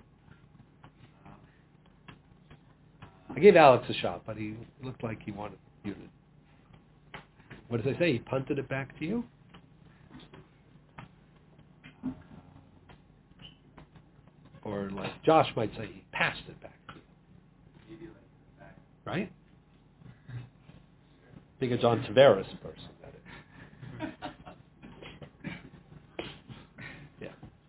I gave Alex a shot, but he looked like he wanted you to. What did I say? He punted it back to you? Or like Josh might say, he passed it back to you. Right? Think of John Tavares person, that is. Yeah.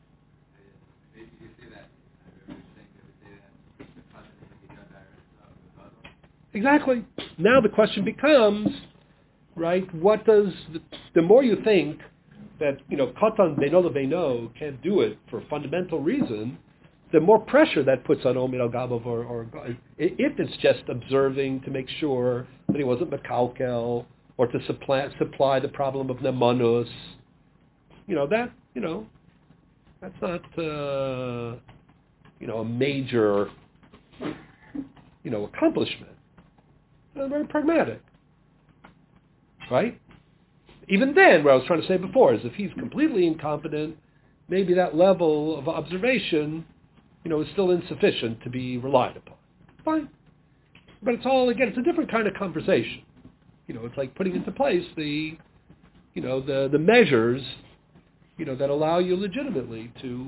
Exactly. Now the question becomes, right, what does, the more you think that, Katan Beino Lebeino can't do it for a fundamental reason, the more pressure that puts on Omed Al Gabav, or if it's just observing to make sure that he wasn't mekalkel, or to supply the problem of nemanus, that's not, a major, accomplishment. Very pragmatic, right? Even then, what I was trying to say before is if he's completely incompetent, maybe that level of observation, is still insufficient to be relied upon. Fine. But it's all, again, it's a different kind of conversation. It's like putting into place the measures, that allow you legitimately to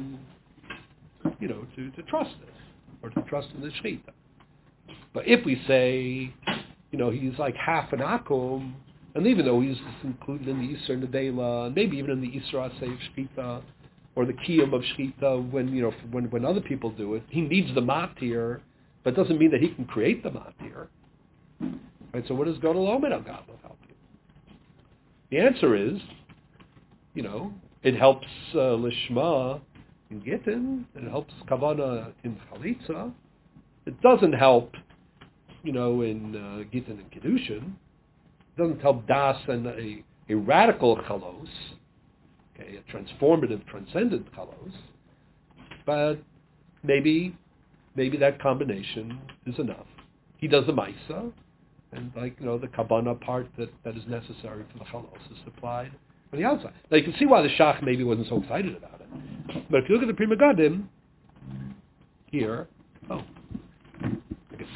trust this, or to trust in the shechita. But if we say, he's like half an akum, and even though he's included in the Yisr Nedela, and maybe even in the Yisr Aseh of shechita, or the kiyum of shechita, when other people do it, he needs the matir, but it doesn't mean that he can create the matir. Right? So what does Gadol Omer al Gabov help you? The answer is, it helps Lishma in Gittin, it helps Kavana in Chalitza. It doesn't help, in Gittin and Kedushin. It doesn't help Das and a radical Chalos, okay, a transformative, transcendent Chalos. But maybe that combination is enough. He does the Maisa, and the Kabbalah part that is necessary for the Chalos is supplied on the outside. Now you can see why the Shach maybe wasn't so excited about it. But if you look at the Pri Megadim here, I guess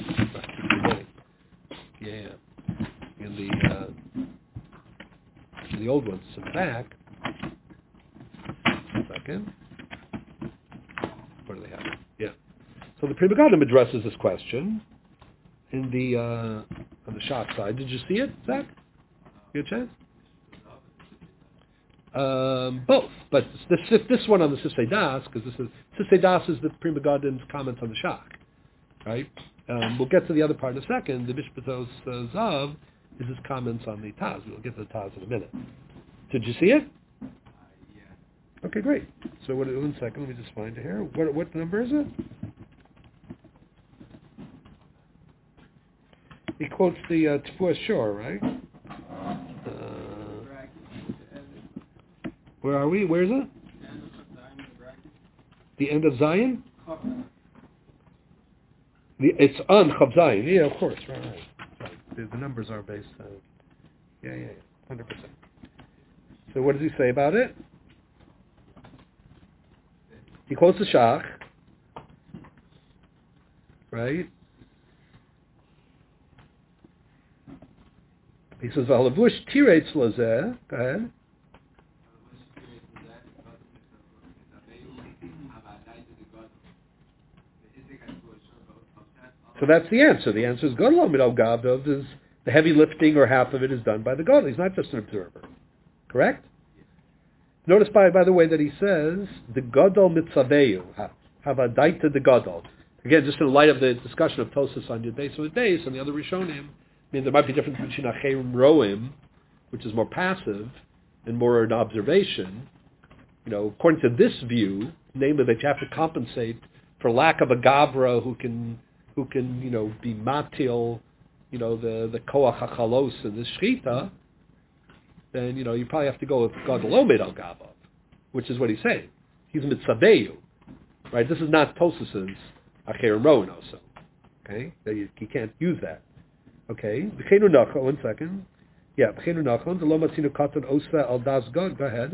in the old ones in the back. A second. Where do they have it? Yeah. So the Pri Megadim addresses this question in the on the Shach side. Did you see it, Zach? You had a chance? Both, but this one on the Sifsei Das, because Sifsei Das is the Pri Megadim's comments on the Shach, right? We'll get to the other part in a second. The Mishpatos Zav is his comments on the Taz. We'll get to the Taz in a minute. Did you see it? Yeah. Okay, great. So one second, let me just find it here. What number is it? He quotes the Tfuah Shor, right? Where are we? Where is it? The end of Zion? It's on Chav Zion. Yeah, of course. Right. The numbers are based on... Yeah, 100%. So what does he say about it? He quotes the Shach, right? He says, "V'alavush tiretz lazeh." Go ahead. So that's the answer. The answer is Gadol Omer al Gabov is the heavy lifting, or half of it is done by the Gadol. He's not just an observer. Correct? Notice, by the way, that he says the Gadol mitzaveyu havadaita the Gadol. Again, just in light of the discussion of Tosas on Yud Beis and Beis and the other Rishonim, I mean, there might be a difference between Acherim Roim, which is more passive and more an observation. According to this view, namely that you have to compensate for lack of a Gavra who can be matil, the koach hachalos and the shchita, then you probably have to go with Gadol Omer al Gabov, which is what he's saying. He's mitzaveyu, right? This is not Tosas's Acherim Roin also. Okay, you can't use that. Okay, B'cheinu Nachon. One second. Yeah, B'cheinu Nachon. The lo matzinu katan osa al das God. Go ahead.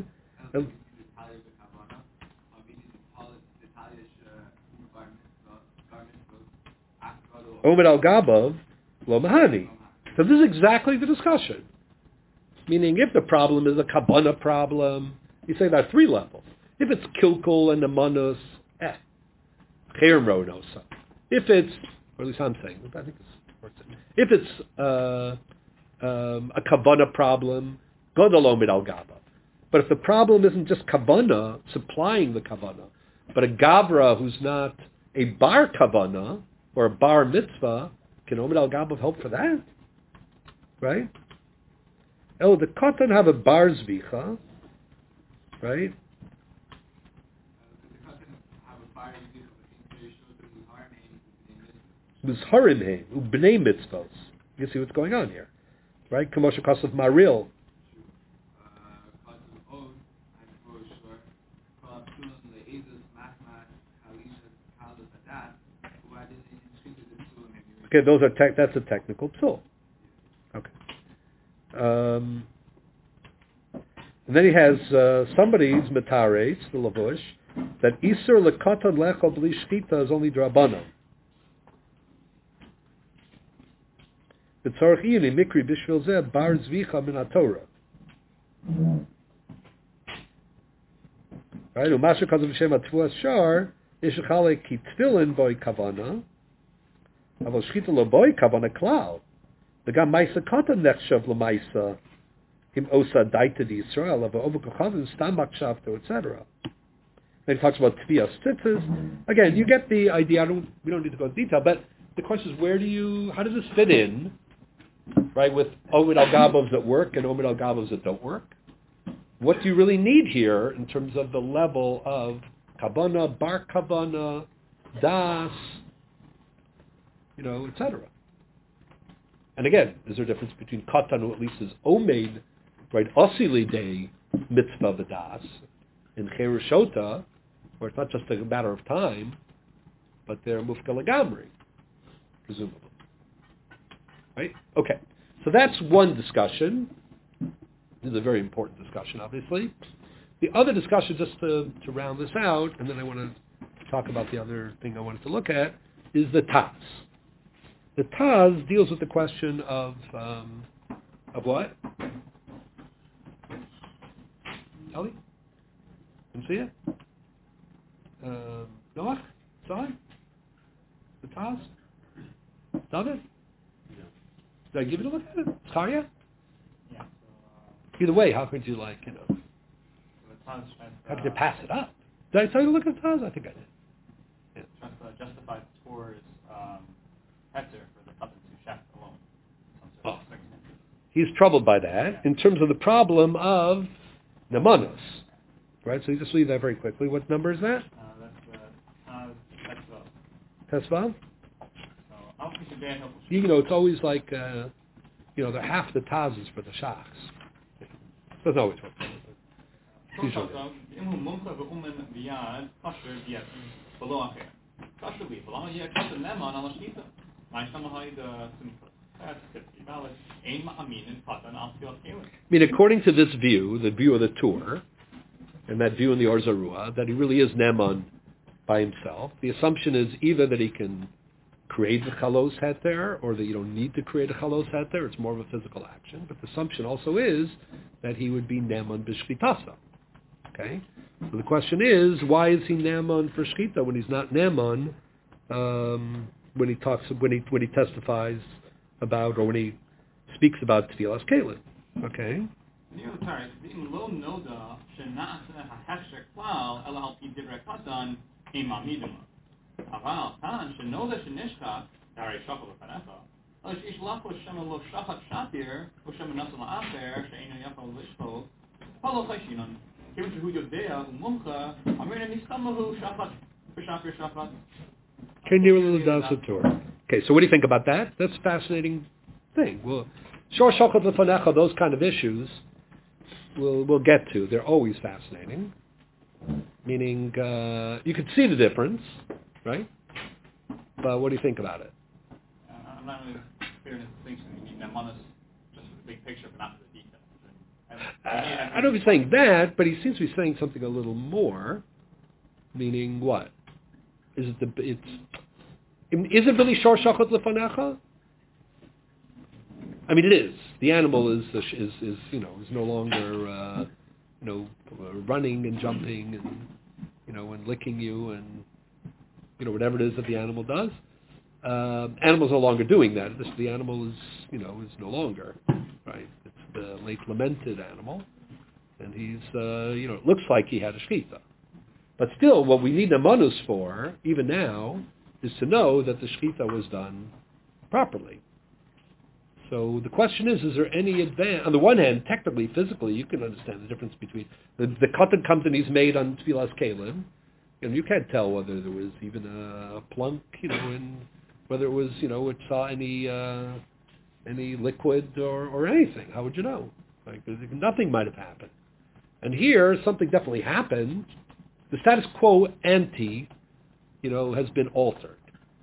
Omer al Gabov lo mahani. So this is exactly the discussion. Meaning, if the problem is a kabbalah problem, you say there are three levels. If it's kilkul and the manus, Cherem Roin osa. If it's, or at least I'm saying, I think if it's a kavanah problem, Gadol Omer al Gabov. But if the problem isn't just kavanah, supplying the kavanah, but a gavra who's not a bar kavanah or a bar mitzvah, can Omer al Gabov help for that? Right? Oh, the katan have a bar zvicha, right? Muzharim heim, ubnei mitzvos. You see what's going on here, right? Kamosha Kosov Maril. Okay, those are that's a technical psul. Okay. And then he has somebody's metares, the lavush, that Isur lekatan lecho b'li shchita is only drabana. B'tzorach iyuni mikri b'shvil zeh bar zvicha min haTorah. Right? Umasha kazav b'shem atfuas shar ishachale ki tefillin boy kavana avol shchita lo boy kavana klal. V'gam ma'isa katan nechshav l'ma'isa him osa daita d'Yisrael ava over kochavim stam makshavto etc. Then he talks about tvias tzitzis. Again, you get the idea. We don't need to go into detail, but the question is, how does this fit in, right, with Omid al-Gabos that work and Omid al-Gabos that don't work? What do you really need here in terms of the level of Kabana, Bar Kabana, Das, etc.? And again, is there a difference between Katan, who at least is Omed, right, Osili Day, Mitzvah V'das, and Cherushota, where it's not just a matter of time, but they're Mufka Lagamri, presumably. Right? Okay. So that's one discussion. This is a very important discussion, obviously. The other discussion, just to round this out, and then I want to talk about the other thing I wanted to look at, is the Taz. The Taz deals with the question of what? Ellie? Didn't see it? Noach? Saw it? The Taz? David? Yeah. Did I give it a look at it? Zachariah? Yeah. Either way, how could you how could you pass it up? Did I tell you to look at the Taz? I think I did. Yeah. Trying to justify the Torah's Hetzer for the Katan to Shech alone. Oh. He's troubled by that in terms of the problem of Nemanos. Right, so you just leave that very quickly. What number is that? That's Tesvav. So, it's always like, they're half the Tazes for the Shachs. That's always what it is. According to this view, the view of the Tur, and that view in the Or Zarua, that he really is Neman by himself. The assumption is either that he can create the Chalos Heter, or that you don't need to create a Chalos Heter, it's more of a physical action. But the assumption also is that he would be Neman b'Shchitasa. Okay? So the question is, why is he Neman for Shchita when he's not Neman when he testifies about, or when he speaks about Tfilas Kalim? Okay? Okay, so what do you think about that? That's a fascinating thing. Well, Shor Shochat Lefanecha, those kind of issues, we'll get to. They're always fascinating. Meaning, you could see the difference, right? But what do you think about it? I'm not really clear in the distinction. You mean Nemanos just for the big picture, but not for the details. I don't know if he's saying that, but he seems to be saying something a little more. Meaning what? Is it really Shor Shochat Lefanecha? I mean, it is. The animal is no longer running and jumping and and licking you and whatever it is that the animal does. Animal's no longer doing that. The animal is no longer right. It's the late lamented animal, and he's it looks like he had a shechita, but still, what we need Nemanus for even now is to know that the shechita was done properly. So the question is there any advance? On the one hand, technically, physically, you can understand the difference between the katan comes and he's made on Tfilas Kalim, and you can't tell whether there was even a plunk, and whether it was, it saw any liquid or anything. How would you know? Nothing might have happened. And here, something definitely happened. The status quo ante, has been altered.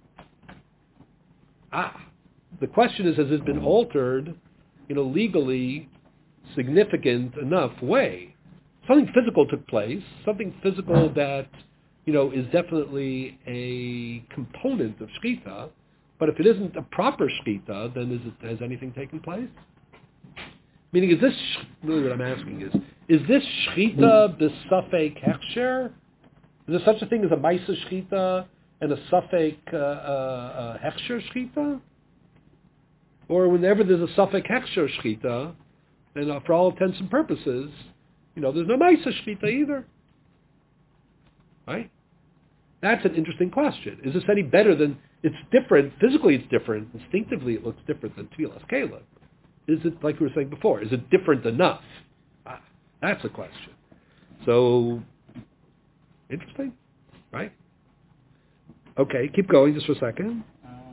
The question is, has it been altered in a legally significant enough way? Something physical took place, something physical that, is definitely a component of Shechita, But if it isn't a proper shchita, then has anything taken place? Meaning, is this, really what I'm asking is this shchita b'safek hechsher? Is there such a thing as a maisa shchita and a safek hechsher shchita? Or whenever there's a safek hechsher shchita, then for all intents and purposes, there's no maisa shchita either. Right? That's an interesting question. Is this any better than, it's different, physically it's different, instinctively it looks different than Tfilas Keilim. Is it, like we were saying before, is it different enough? That's a question. So, interesting, right? Okay, keep going just for a second.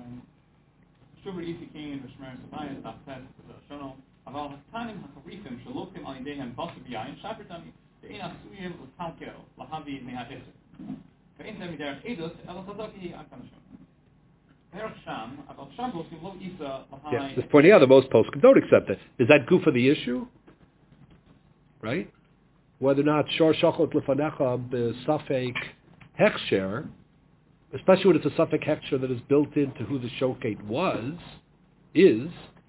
Yeah, just pointing out the most poskim don't accept it. Is that goof of the issue? Right? Whether or not shor shachot lefanecha b'safek hechsher, especially when it's a safek hechsher that is built into who the shochet is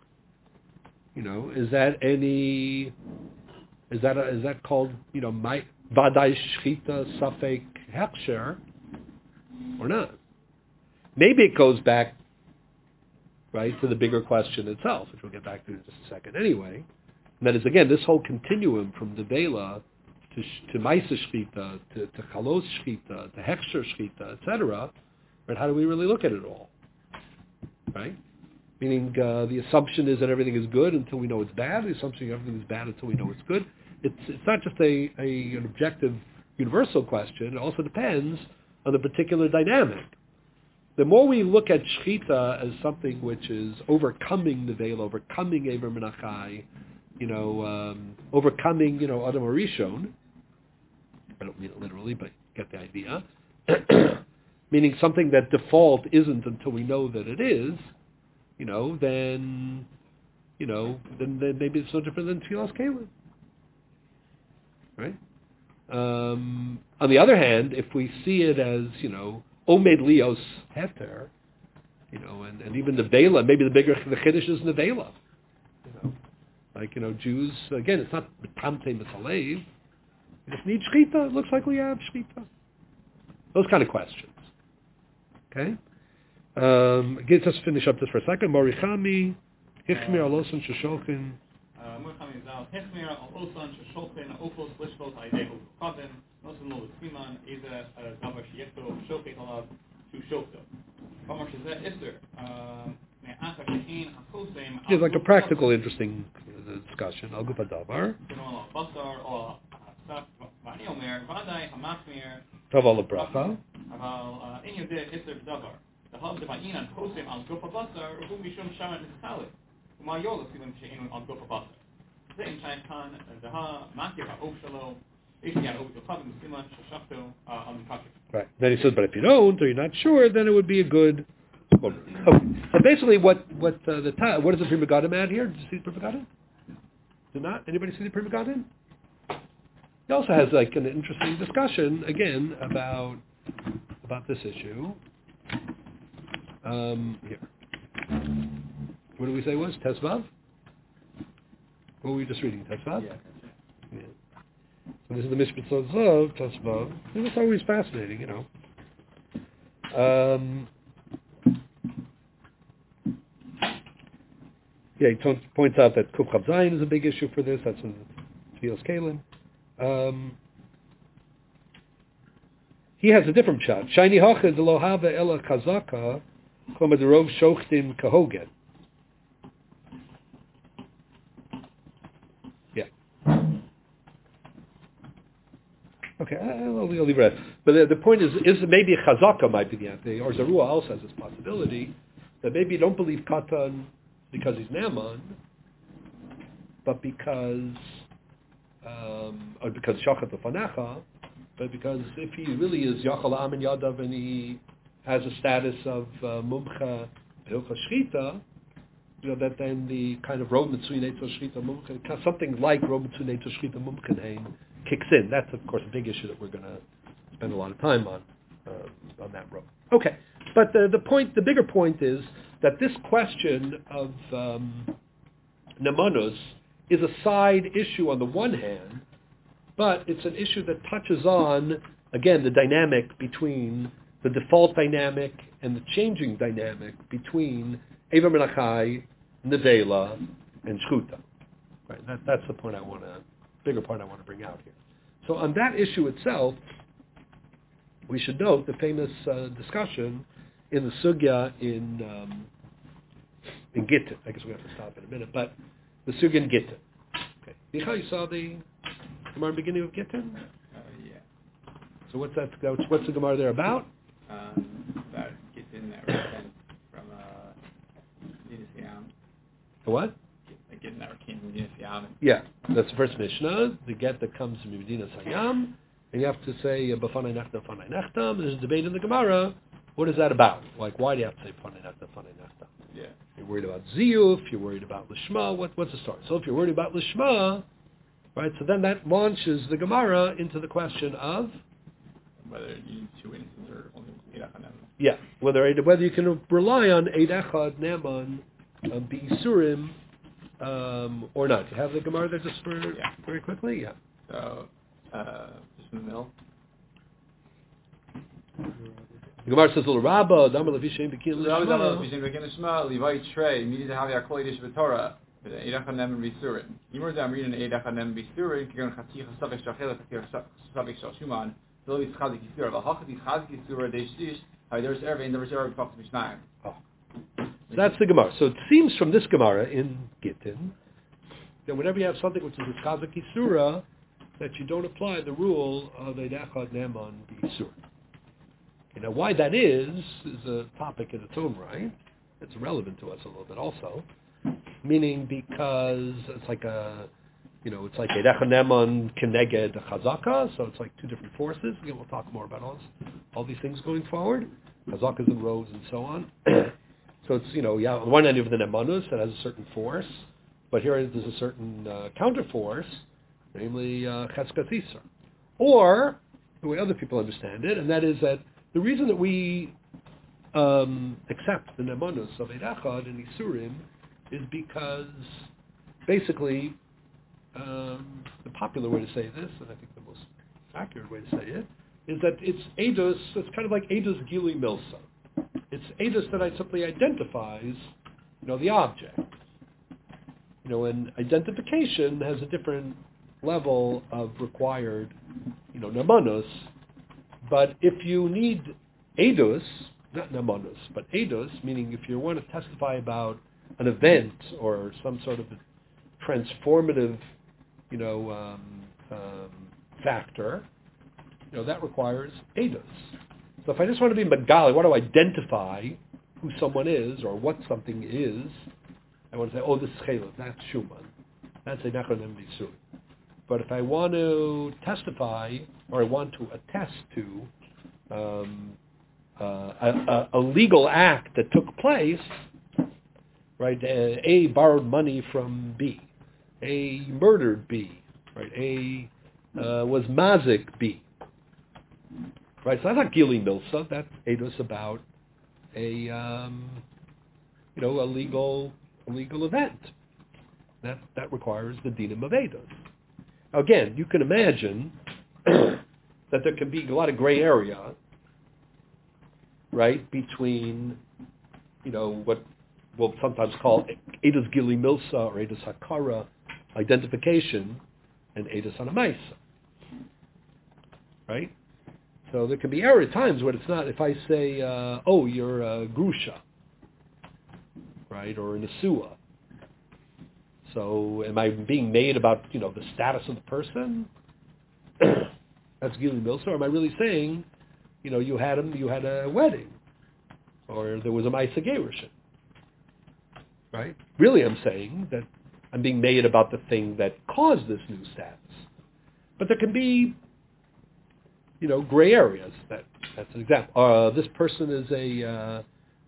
that called my vadai shchita safek hechsher or not? Maybe it goes back, right, to the bigger question itself, which we'll get back to in just a second anyway. And that is, again, this whole continuum from the Vela to Maisa Shchita, to Chalos Shchita, to Hechsher Shchita, etc. Right? How do we really look at it all? Right? Meaning the assumption is that everything is good until we know it's bad. The assumption is everything is bad until we know it's good. It's not just an objective, universal question. It also depends on the particular dynamic. The more we look at shchita as something which is overcoming the veil, overcoming Eber Menachai, overcoming, Adam Arishon, I don't mean it literally, but get the idea, meaning something that default isn't until we know that it is, then maybe it's no different than Tfilas Keilim. Right? On the other hand, if we see it as, Omed Lios Heter, and even the Vela, maybe the Chiddush is in the Vela. Jews, again, it's not Tamte Mitzalev. You just need Shchita. It looks like we have Shchita. Those kind of questions. Okay? Again, let's finish up this for a second. Morichami, Hichmir Alosan Shoshokin. Morichami Zal, Hichmir Alosan Shoshokin, Ofos Lishvot Haidehu Chadin, Nosan Lo Siman, Eza Davar Shieto, Shochet Alav, Shukshokto. Kamar Shazet Isser, It's like a practical, interesting discussion. Al Gufa Davar. Taval Bracha. Right. Then he says, but if you don't, or you're not sure, then it would be a good. Okay. So basically, what is the Pri Megadim add here? Did you see the Pri Megadim? Did not? Anybody see the Pri Megadim? He also has like an interesting discussion again about this issue. Here. What did we say was Tesvav? What were we just reading? Tesvav? Yeah. So this is the Mishpat Zav, Tesvav. It's always fascinating, Yeah, he points out that Kuf Chav Zayin is a big issue for this. That's in Tfilas Keilim. He has a different shot. Shiny Hachad lo hava ela chazaka koma derov shochtim kahogen. Yeah. Okay, I'll leave it. But the point is maybe chazaka might be the answer. Or Zarua also has this possibility that maybe you don't believe Katan because he's Naaman, but because Shachat Lefanecha, but because if he really is Yachal Amin Yadav and he has a status of Mumcha Hilcha Shchita, that then the kind of Rob Mitzui Netzah Shchita Mumcha, something like Rob Mitzui Netzah Shchita Mumcha kicks in. That's of course a big issue that we're going to spend a lot of time on that road. Okay. But the bigger point is that this question of nemanus is a side issue on the one hand, but it's an issue that touches on, again, the dynamic between the default dynamic and the changing dynamic between Eva Menachai, Nevela, and Shchuta. Right? That's the point bigger point I want to bring out here. So on that issue itself, we should note the famous discussion in the sugya in Gittin. I guess we have to stop in a minute, but the sugya in Gittin. Okay, Micha, you saw the Gemara beginning of Gittin? Yeah. So what's the Gemara there about? About Gittin that was sent from Medina Siam. What? A Gittin that came from Medina Siam. Yeah, that's the first Mishnah, the get that comes from Medina Siam, and you have to say B'fanei Nechtam, B'fanei Nechtam. There's a debate in the Gemara. What is that about? Like, why do you have to say B'fanei Nechtam, B'fanei Nechtam? Yeah. You're worried about Ziyuf, you're worried about Lishma, what's the story? So if you're worried about Lishma, right, so then that launches the Gemara into the question of whether you need two witnesses or only Eid Echad Neman. Yeah, whether you can rely on Eid Echad Neman B'Isurim or not. You have the Gemara there just very quickly? Yeah. So, just in the middle. The Gemara says, "L'Rabba, Damar Levi Shein B'Kin L'Shma, Levi Trey, Midi Zahavi Akol Yidish B'Torah, Eid Echad Neman B'Isurim. Yimur Damrin and Eid Echad Neman B'Isurim, Kigon Chatzich Savik Shachel, Savik Shashuman, Zoli Tzchazik Yisura, V'Hachati Tzchazik Yisura, Deishish, There's Erve, and there's Erve Talks Mishnayim. So that's the Gemara. So it seems from this Gemara in Gittin that whenever you have something which is a Tzchazik Yisura, that you don't apply the rule of Eid Echad Neman B'Isurim. Now, why that is a topic in its own right. It's relevant to us a little bit also, meaning because it's like Eid Echad Neman Keneged Chazaka, so it's like two different forces. Again, we'll talk more about all these things going forward, Chazakas and roads and so on. So it's, on one end you have the Nemanus that has a certain force, but here there's a certain counterforce, namely Cheskas Isur. Or, the way other people understand it, and that is that the reason that we accept the Nemanus of Eid Echad and Isurim is because, basically, the popular way to say this, and I think the most accurate way to say it, is that it's Eidos, it's kind of like Eidos Gili Milsa. It's Eidos that simply identifies, the object. And identification has a different level of required, Nemanus. But if you need Eidos, not Nemanus, but Eidos, meaning if you want to testify about an event or some sort of transformative, factor, that requires Eidos. So if I just want to be Megali, want to identify who someone is or what something is, I want to say, this is Chaylev, that's Shuman, that's Eid Echad Neman B'Isurim. But if I want to testify or I want to attest to a legal act that took place, right? A borrowed money from B. A murdered B. Right? A was mazik B. Right? So that's not Gili Milsa. That's Eidos about a legal event. That requires the dinim of Eidos. Again, you can imagine that there can be a lot of gray area, right, between, what we'll sometimes call Eidos Gili Milsa or Eidos Hakara identification and Eidos Hanamaisa, right? So there can be error at times when it's not. If I say, you're a Grusha, right, or a Nesua, so am I being made about, the status of the person? That's Gili Milsa. Or am I really saying, you had a wedding, or there was a Ma'aseh Gerushin, right? Really, I'm saying that I'm being made about the thing that caused this new status. But there can be, gray areas. That's an example. This person is a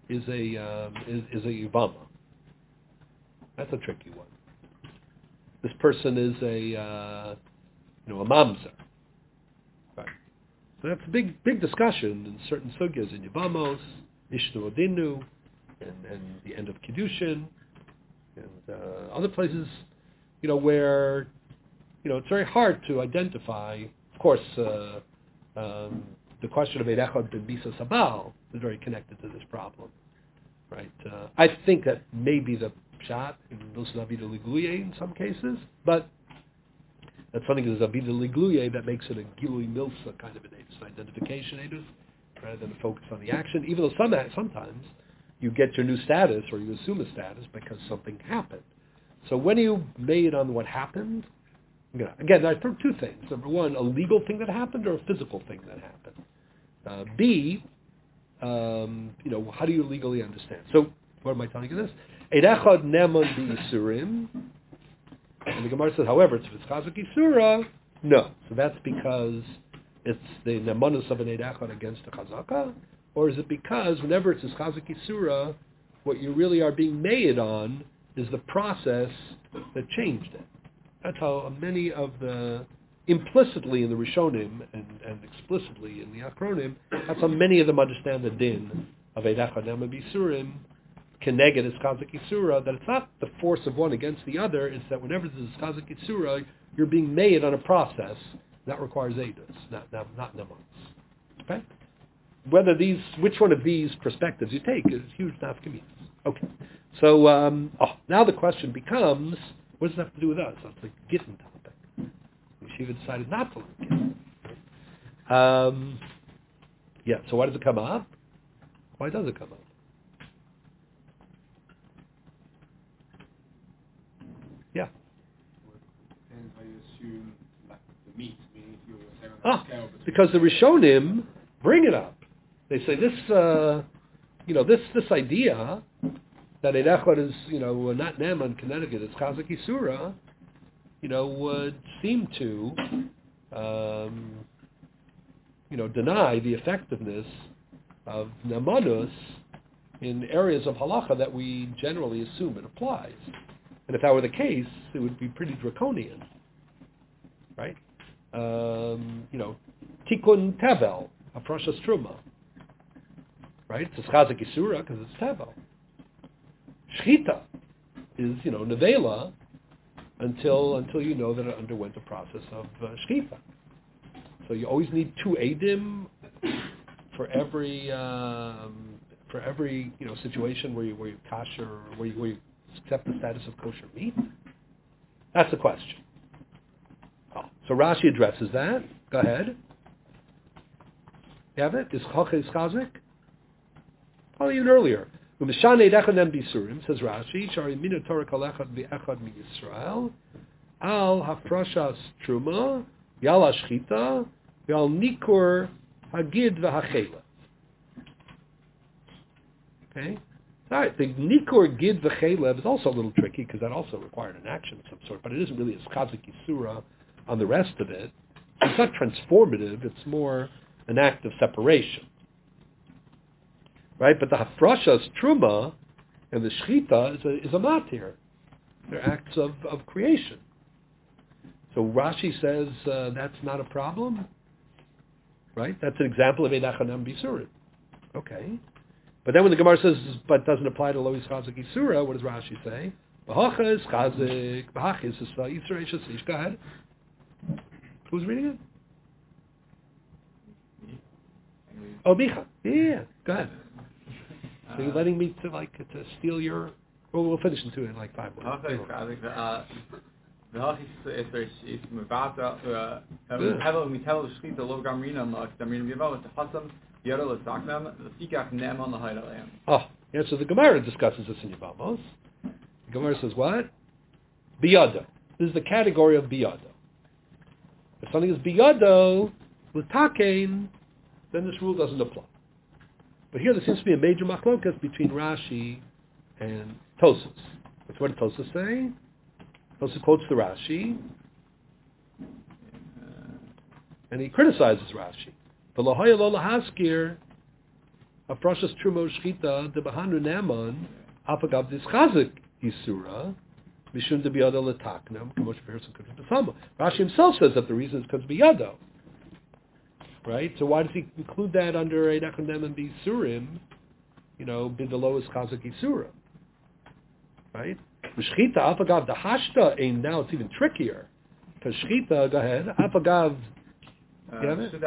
Yavama. That's a tricky one. This person is a mamzer. Right. So that's a big discussion in certain sugyas, in Yavamos, Ishnu Odinu, and the end of Kiddushin, and other places, where, it's very hard to identify. Of course, the question of Eid Echad ben Bisa Sabal is very connected to this problem, right? I think that maybe the Pshat in Milsa Avida Ligluye in some cases, but that's something as Avida Ligluye that makes it a Gilui Milsa kind of an identification edus, rather than a focus on the action, even though sometimes you get your new status or you assume a status because something happened. So when you made on what happened, again, I think two things. Number one, a legal thing that happened or a physical thing that happened. B, how do you legally understand? So what am I telling you this? Eid Echad Neman B'Yisurim. And the Gemara says, however, it's Chazak Yisura. No. So that's because it's the Nemanus of an Eid Echad against the Chazaka? Or is it because whenever it's Chazak Yisura, what you really are being made on is the process that changed it? That's how many of the, implicitly in the Rishonim and explicitly in the Achronim, that's how many of them understand the din of Eid Echad Neman B'Yisurim, Keneged is Chazak Yisura, that it's not the force of one against the other, it's that whenever there's Chazak Yisura, you're being made on a process that requires Eidus, not Nemans. Okay? Which one of these perspectives you take is huge nafkamis. Okay. So, now the question becomes, what does that have to do with us? That's a Gittin topic. Yeshiva decided not to learn Gittin. So why does it come up? Why does it come up? Yeah. Depends how you assume the meat, meaning if you were saying on the scale. Because the Rishonim bring it up. They say this, this idea that Eid Echad is, not Neman, Connecticut, it's Chazak Yisura, would seem to, deny the effectiveness of Nemanus in areas of halacha that we generally assume it applies. And if that were the case, it would be pretty draconian, right? Tikkun Tevel, Hafrashas Truma, right? It's Chazak Yisura because it's Tevel. Shchita is, nevela until you know that it underwent a process of shchita. So you always need two edim for every situation where you kasher, where you accept the status of kosher meat. That's the question. So Rashi addresses that. Go ahead. You have it? Is Chazak? Oh, even earlier. Umeshane Echanem Bisurim, says Rashi, Shari Mina Torah Kalechad V'Echad MiYisrael, Al Hafrashas Truma, Yal Ashchita, Yal Nikur Hagid V'Hachela. Okay? All right, the Nikur Gid V'Chelev is also a little tricky because that also required an action of some sort, but it isn't really a Chazak Yisura on the rest of it. It's not transformative, it's more an act of separation. Right, but the hafrashas truma and the shchita is a matir. They're acts of creation. So Rashi says that's not a problem. Right, that's an example of Eid Echad Neman B'Yisurim. Okay, but then when the Gemara says but doesn't apply to Lois Chazak Yisura, what does Rashi say? B'hachas Chazak, b'hachis Yisra Yishasish. Go ahead. Who's reading it? Oh, Micha. Yeah, go ahead. So you're letting me to steal your... Well, we'll finish into it in like 5 minutes. So the Gemara discusses this in Yevamos. The Gemara says what? Biyado. This is the category of biyado. If something is biyado with takein, then this rule doesn't apply. But here there seems to be a major machlokas between Rashi and Tosas. What did Tosas say? Tosas quotes the Rashi, and he criticizes Rashi. V'lohaya lo lahaskir hafrashas trumo shchita debahanu naman afagav dischazak yisura mishum debiyado letaknam kamosh v'herson kutrim b'sama. Rashi himself says that the reason is because of biyado. Right? So why does he include that under Eid Echad Neman B'Yisurim bidalo is chazak isura, right? Shchita afagav the hashta ain't now. It's even trickier because shchita. Go ahead. Afagav. You have it?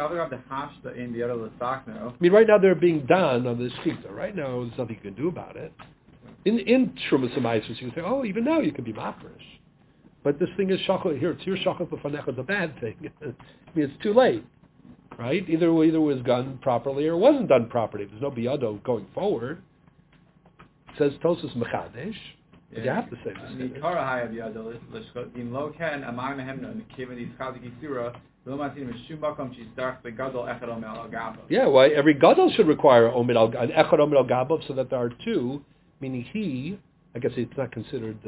I mean, right now they're being done on the shchita. Right now, there's nothing you can do about it. In Trumas Amaisus, you can say, oh, even now you can be mafresh. But this thing is shachot here. It's your shachot b'fanecha. It's a bad thing. I mean, it's too late, right? Either it was done properly or it wasn't done properly. There's no biyado going forward. It says Tosus Mechadesh. But you have to say this. Yeah, why every gadol should require an echad omid al gabav, so that there are two, meaning he. I guess it's not considered,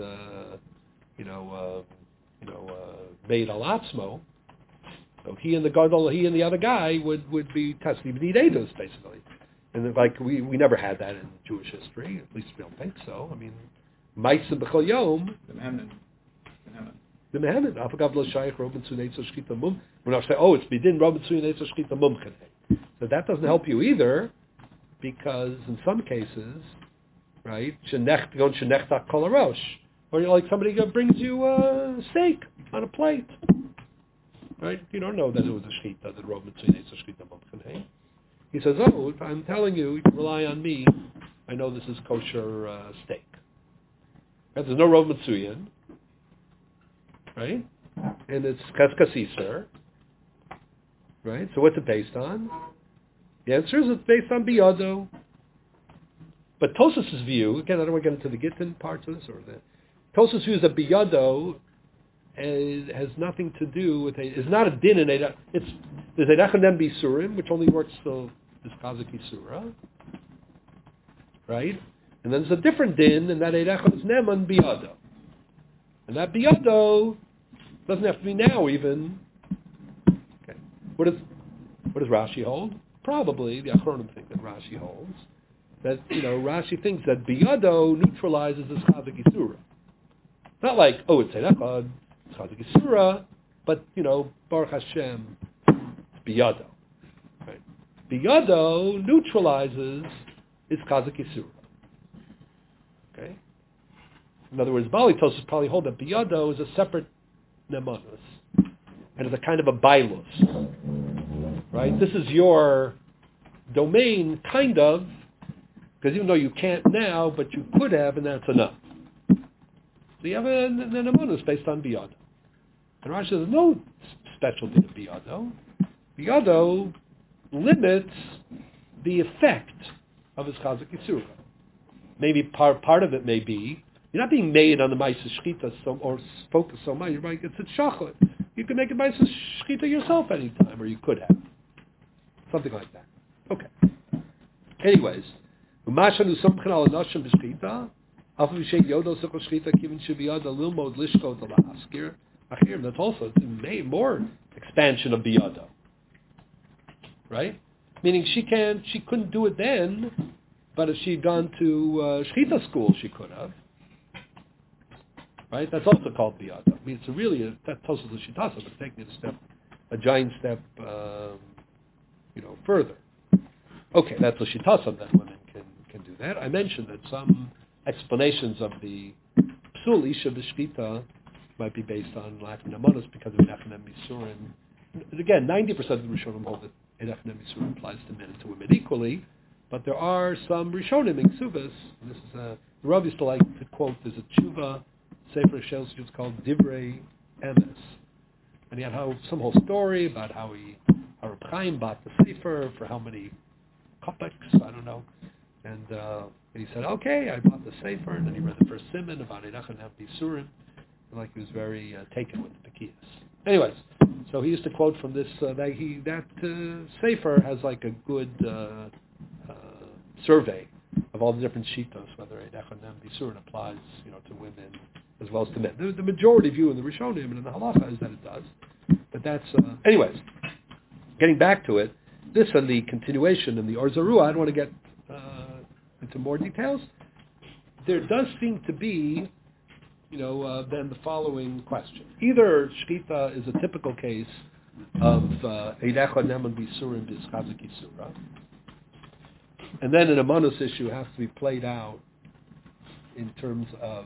made al atzmo. So he and the gadol, he and the other guy would be tested. You need eidos basically, and like we never had that in Jewish history. At least we don't think so. I mean, ma'isa b'chol yom. The mehemet. Afagav lo shayich robin tzuneitzo shchita mum. When I say, it's bidin robin tzuneitzo shchita mumchen. So that doesn't help you either, because in some cases, right, shenechta kol harosh, or like somebody brings you a steak on a plate, right? You don't know that it was a shchita that robin tzuneitzo shchita mumchen. He says, I'm telling you, you can rely on me. I know this is kosher steak. Right? There's no robin tzuyin. Right? And it's Kaskasiser. Right? So what's it based on? The answer is it's based on Biyado. But Tosas' view, again, I don't want to get into the Gittin parts of this, or the Tosas' view is that Biyado has nothing to do with it's not a din in Eidach. There's Eidach and Bisurim, which only works till this Kazaki Surah. Right? And then there's a different din, and that Eidach is Neman Biyado. And that Biyado doesn't have to be now even. Okay. What does Rashi hold? Probably the Achronim think that Rashi holds that Rashi thinks that biyado neutralizes this chazak isura. Not like it's echad, it's chazak isura, but Baruch Hashem, it's biyado. Right? Biyado neutralizes its chazak isura. Okay. In other words, Bali Tosas probably hold that biyado is a separate nemanus, and is a kind of a bailus. Right? This is your domain, kind of, because even though you can't now, but you could have, and that's enough. So you have an nemanus based on biyado. And Rashi says, no specialty to biyado. Biyado limits the effect of his chazak yisura. Maybe part of it may be, you're not being made on the Maisa Shchita or focused so much. You're like, it's a shachot. You can make a Maisa Shchita yourself anytime, or you could have. Something like that. Okay. Anyways, Umashanu Somchen al Nashim B'Shchita, Alpha V'Shek Yodo Sukho Shchita Kivin Shiviyada Lilmod Lishko Dala Askir Achir. That's also more expansion of Biyado. Right? Meaning she couldn't do it then, but if she'd gone to Shchita school, she could have. Right? That's also called biyado. I mean, it's that tells us the shitasa, but taking it a giant step, further. Okay, that's the shitasa that women can do that. I mentioned that some explanations of the psul isha b'shchita might be based on lack of nemanus because of Eidach Misurim. Again, 90% of the Rishonim hold that Eidach Misurim applies to men and to women equally, but there are some Rishonim in Ksuvas, and this is the Rav used to like to quote, there's a tshuva Sefer Shels, it's called Divrei Emes, and he had some whole story about how Reb Chaim bought the Sefer for how many kopecks, I don't know, and he said, okay, I bought the Sefer, and then he read the first siman about Eidach and Bisurim, like he was very taken with the Pekiyas. Anyways, so he used to quote from this that Sefer has like a good survey of all the different shitos, whether Eidach and Bisurim applies, to women as well as to men. The majority view in the Rishonim and in the Halacha is that it does. But that's... anyways, getting back to it, this and the continuation in the Or Zarua, I don't want to get into more details. There does seem to be, then the following question. Either Shchita is a typical case of Eidach Neman Bisurim B'Chazak Yisura, And then an Amanus issue has to be played out in terms of,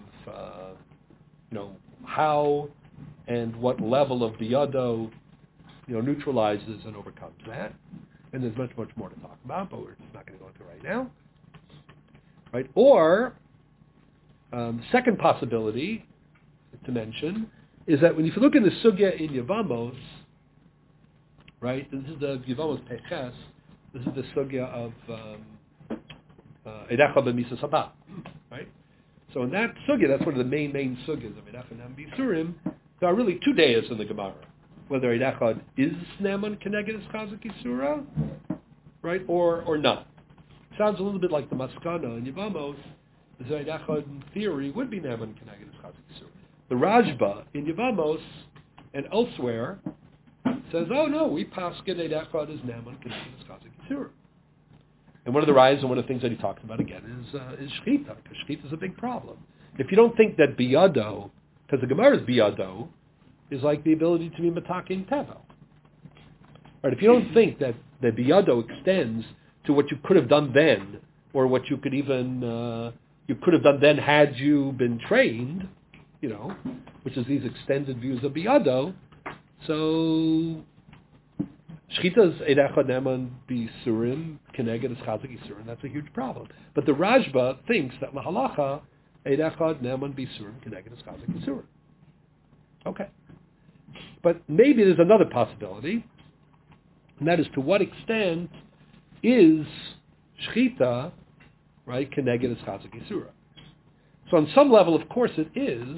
how and what level of biyado, neutralizes and overcomes that. And there's much, much more to talk about, but we're just not going to go into right now. Right? Or, the second possibility to mention is that if you look in the sugya in Yevamos, right, this is the Yevamos Peches, this is the sugya of Erecha b'Misa Sabah, right? So in that sugya, that's one of the main sugyas of Erecha and Bisurim. There are really two dayas in the Gemara, whether Erecha is Neman Keneged Chazak Yisura, right, or not. Sounds a little bit like the Maskana in Yevamos. The Erecha in theory would be Neman Keneged Chazak Yisura. The Rajba in Yevamos and elsewhere says, oh no, we paskin Erecha is Neman Keneged Chazak Yisura. And one of the rayas and one of the things that he talks about again is shchita, because shchita is a big problem. If you don't think that biyado, because the Gemara's biyado is like the ability to be matakin tevel. Right? If you don't think that the biyado extends to what you could have done then, or what you could even you could have done then had you been trained, which is these extended views of biyado, so Shchita's Erecha Neman Bisurim Keneged Chazak Yisurim. That's a huge problem. But the Rajba thinks that Lahalacha Erecha Neman Bisurim Keneged Chazak Yisurim. Okay. But maybe there's another possibility, and that is to what extent is Shchita, right, Keneged Chazak Yisurim. So on some level, of course, it is,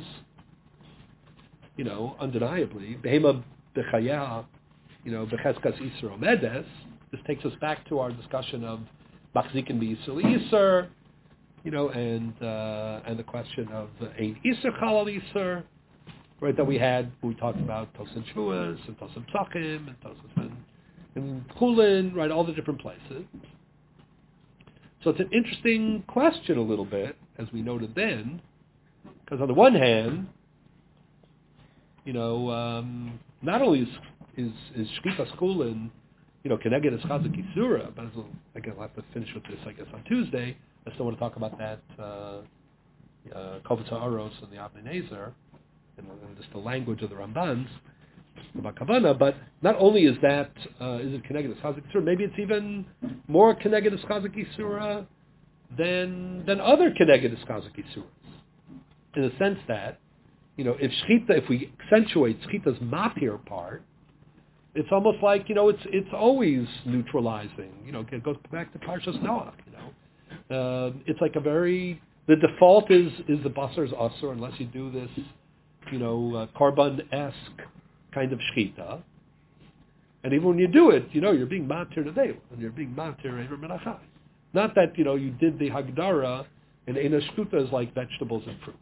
undeniably, Behema Bechaya, Becheskas Yisur Omedes. This takes us back to our discussion of Machzikin B'Yisur Yisur, and the question of Ein Yisur Chalal Yisur, right, that we had when we talked about Tosin Shuas and Tosin Psachim and Tosin and Chulin, right, all the different places. So it's an interesting question a little bit, as we noted then, because on the one hand, not only is Shkitas Chulin, Keneged Chazak Yisura, but again, I'll have to finish with this, I guess, on Tuesday. I still want to talk about that, Kovetz HaAros and the Avnei Nezer, and just the language of the Rambans, about Kavanah, but not only is that, is it Keneged Chazak Yisura, maybe it's even more Keneged Chazak Yisura than other Keneged Chazak Yisuras, in the sense that, if we accentuate Shchita's matir part, it's almost like, it's always neutralizing. It goes back to Parshas Noach, it's like the default is the basar's asur unless you do this, korban-esque kind of shchita. And even when you do it, you're being matir today, and you're being matir ever menachai. Not that, you did the hagdara, and eina shkuta is like vegetables and fruit.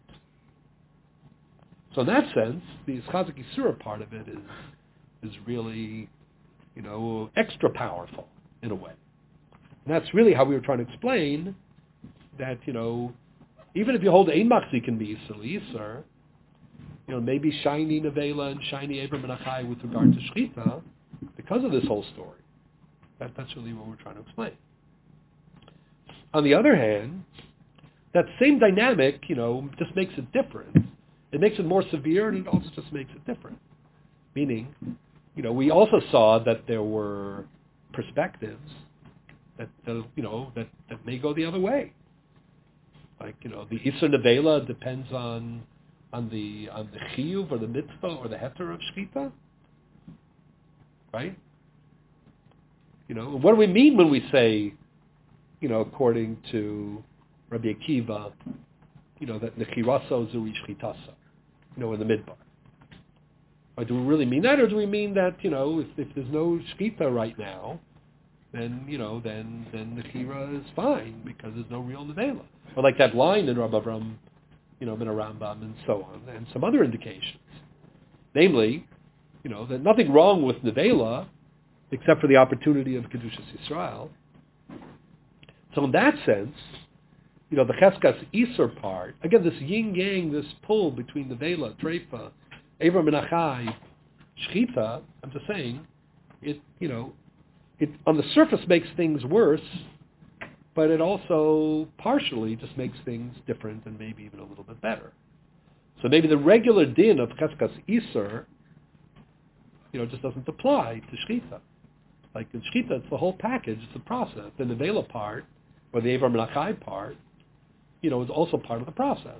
So in that sense, the Chazak Yisura part of it is really, extra powerful in a way. And that's really how we were trying to explain that, even if you hold Ein Machzikin B'Yisur Yisur, maybe shiny Nevela and shiny Eber Menachai with regard to Shchita, because of this whole story. That's really what we're trying to explain. On the other hand, that same dynamic, just makes it different. It makes it more severe, and it also just makes it different. Meaning, we also saw that there were perspectives that may go the other way. Like, the Isur Nevela depends on the chiyuv or the mitzvah or the heter of shchita, right? What do we mean when we say, according to Rabbi Akiva, that nechiraso zuri shchitasa, in the midbar? Or do we really mean that, or do we mean that, if there's no shchita right now, then the nechira is fine because there's no real nevela? Or like that line in Rabbi Avram, in a Rambam and so on, and some other indications. Namely, that nothing wrong with nevela, except for the opportunity of Kedushas Yisrael. So in that sense, the Cheskas Isur part, again, this yin-yang, this pull between the Vela, Treifa, Eber Menachai, Shchita, I'm just saying, it on the surface makes things worse, but it also partially just makes things different and maybe even a little bit better. So maybe the regular din of Cheskas Iser, just doesn't apply to Shechita. Like in Shechita, it's the whole package, it's the process. The Nevela part, or the Eivar Menachai part, is also part of the process.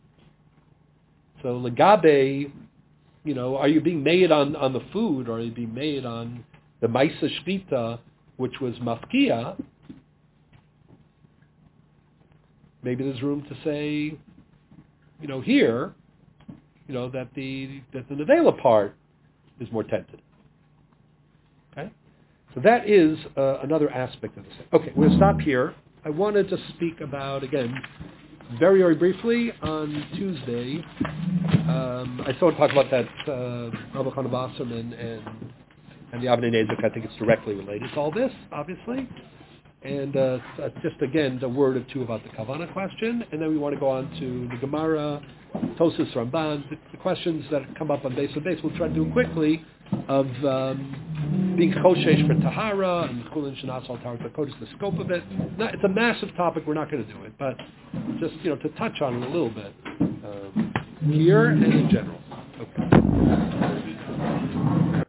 So Legabe, are you being made on the food, or are you being made on the Maisa Shechita, which was Mafkia? Maybe there's room to say, here, that the Nevela part is more tentative. Okay? So that is another aspect of this. Okay, we'll stop here. I wanted to speak about, again, very, very briefly, on Tuesday, I still want to talk about that Rabbi Chana Wasserman and the Avnei Nezik. I think it's directly related to all this, obviously. And just, again, a word or two about the Kavanah question, and then we want to go on to the Gemara, Tosas, Ramban, the questions that come up on base to base. We'll try to do it quickly, of being Choshesh for Tahara, and Chulin Shanas al Taharat HaKodesh, the scope of it. It's a massive topic, we're not going to do it, but just, to touch on it a little bit, here and in general. Okay.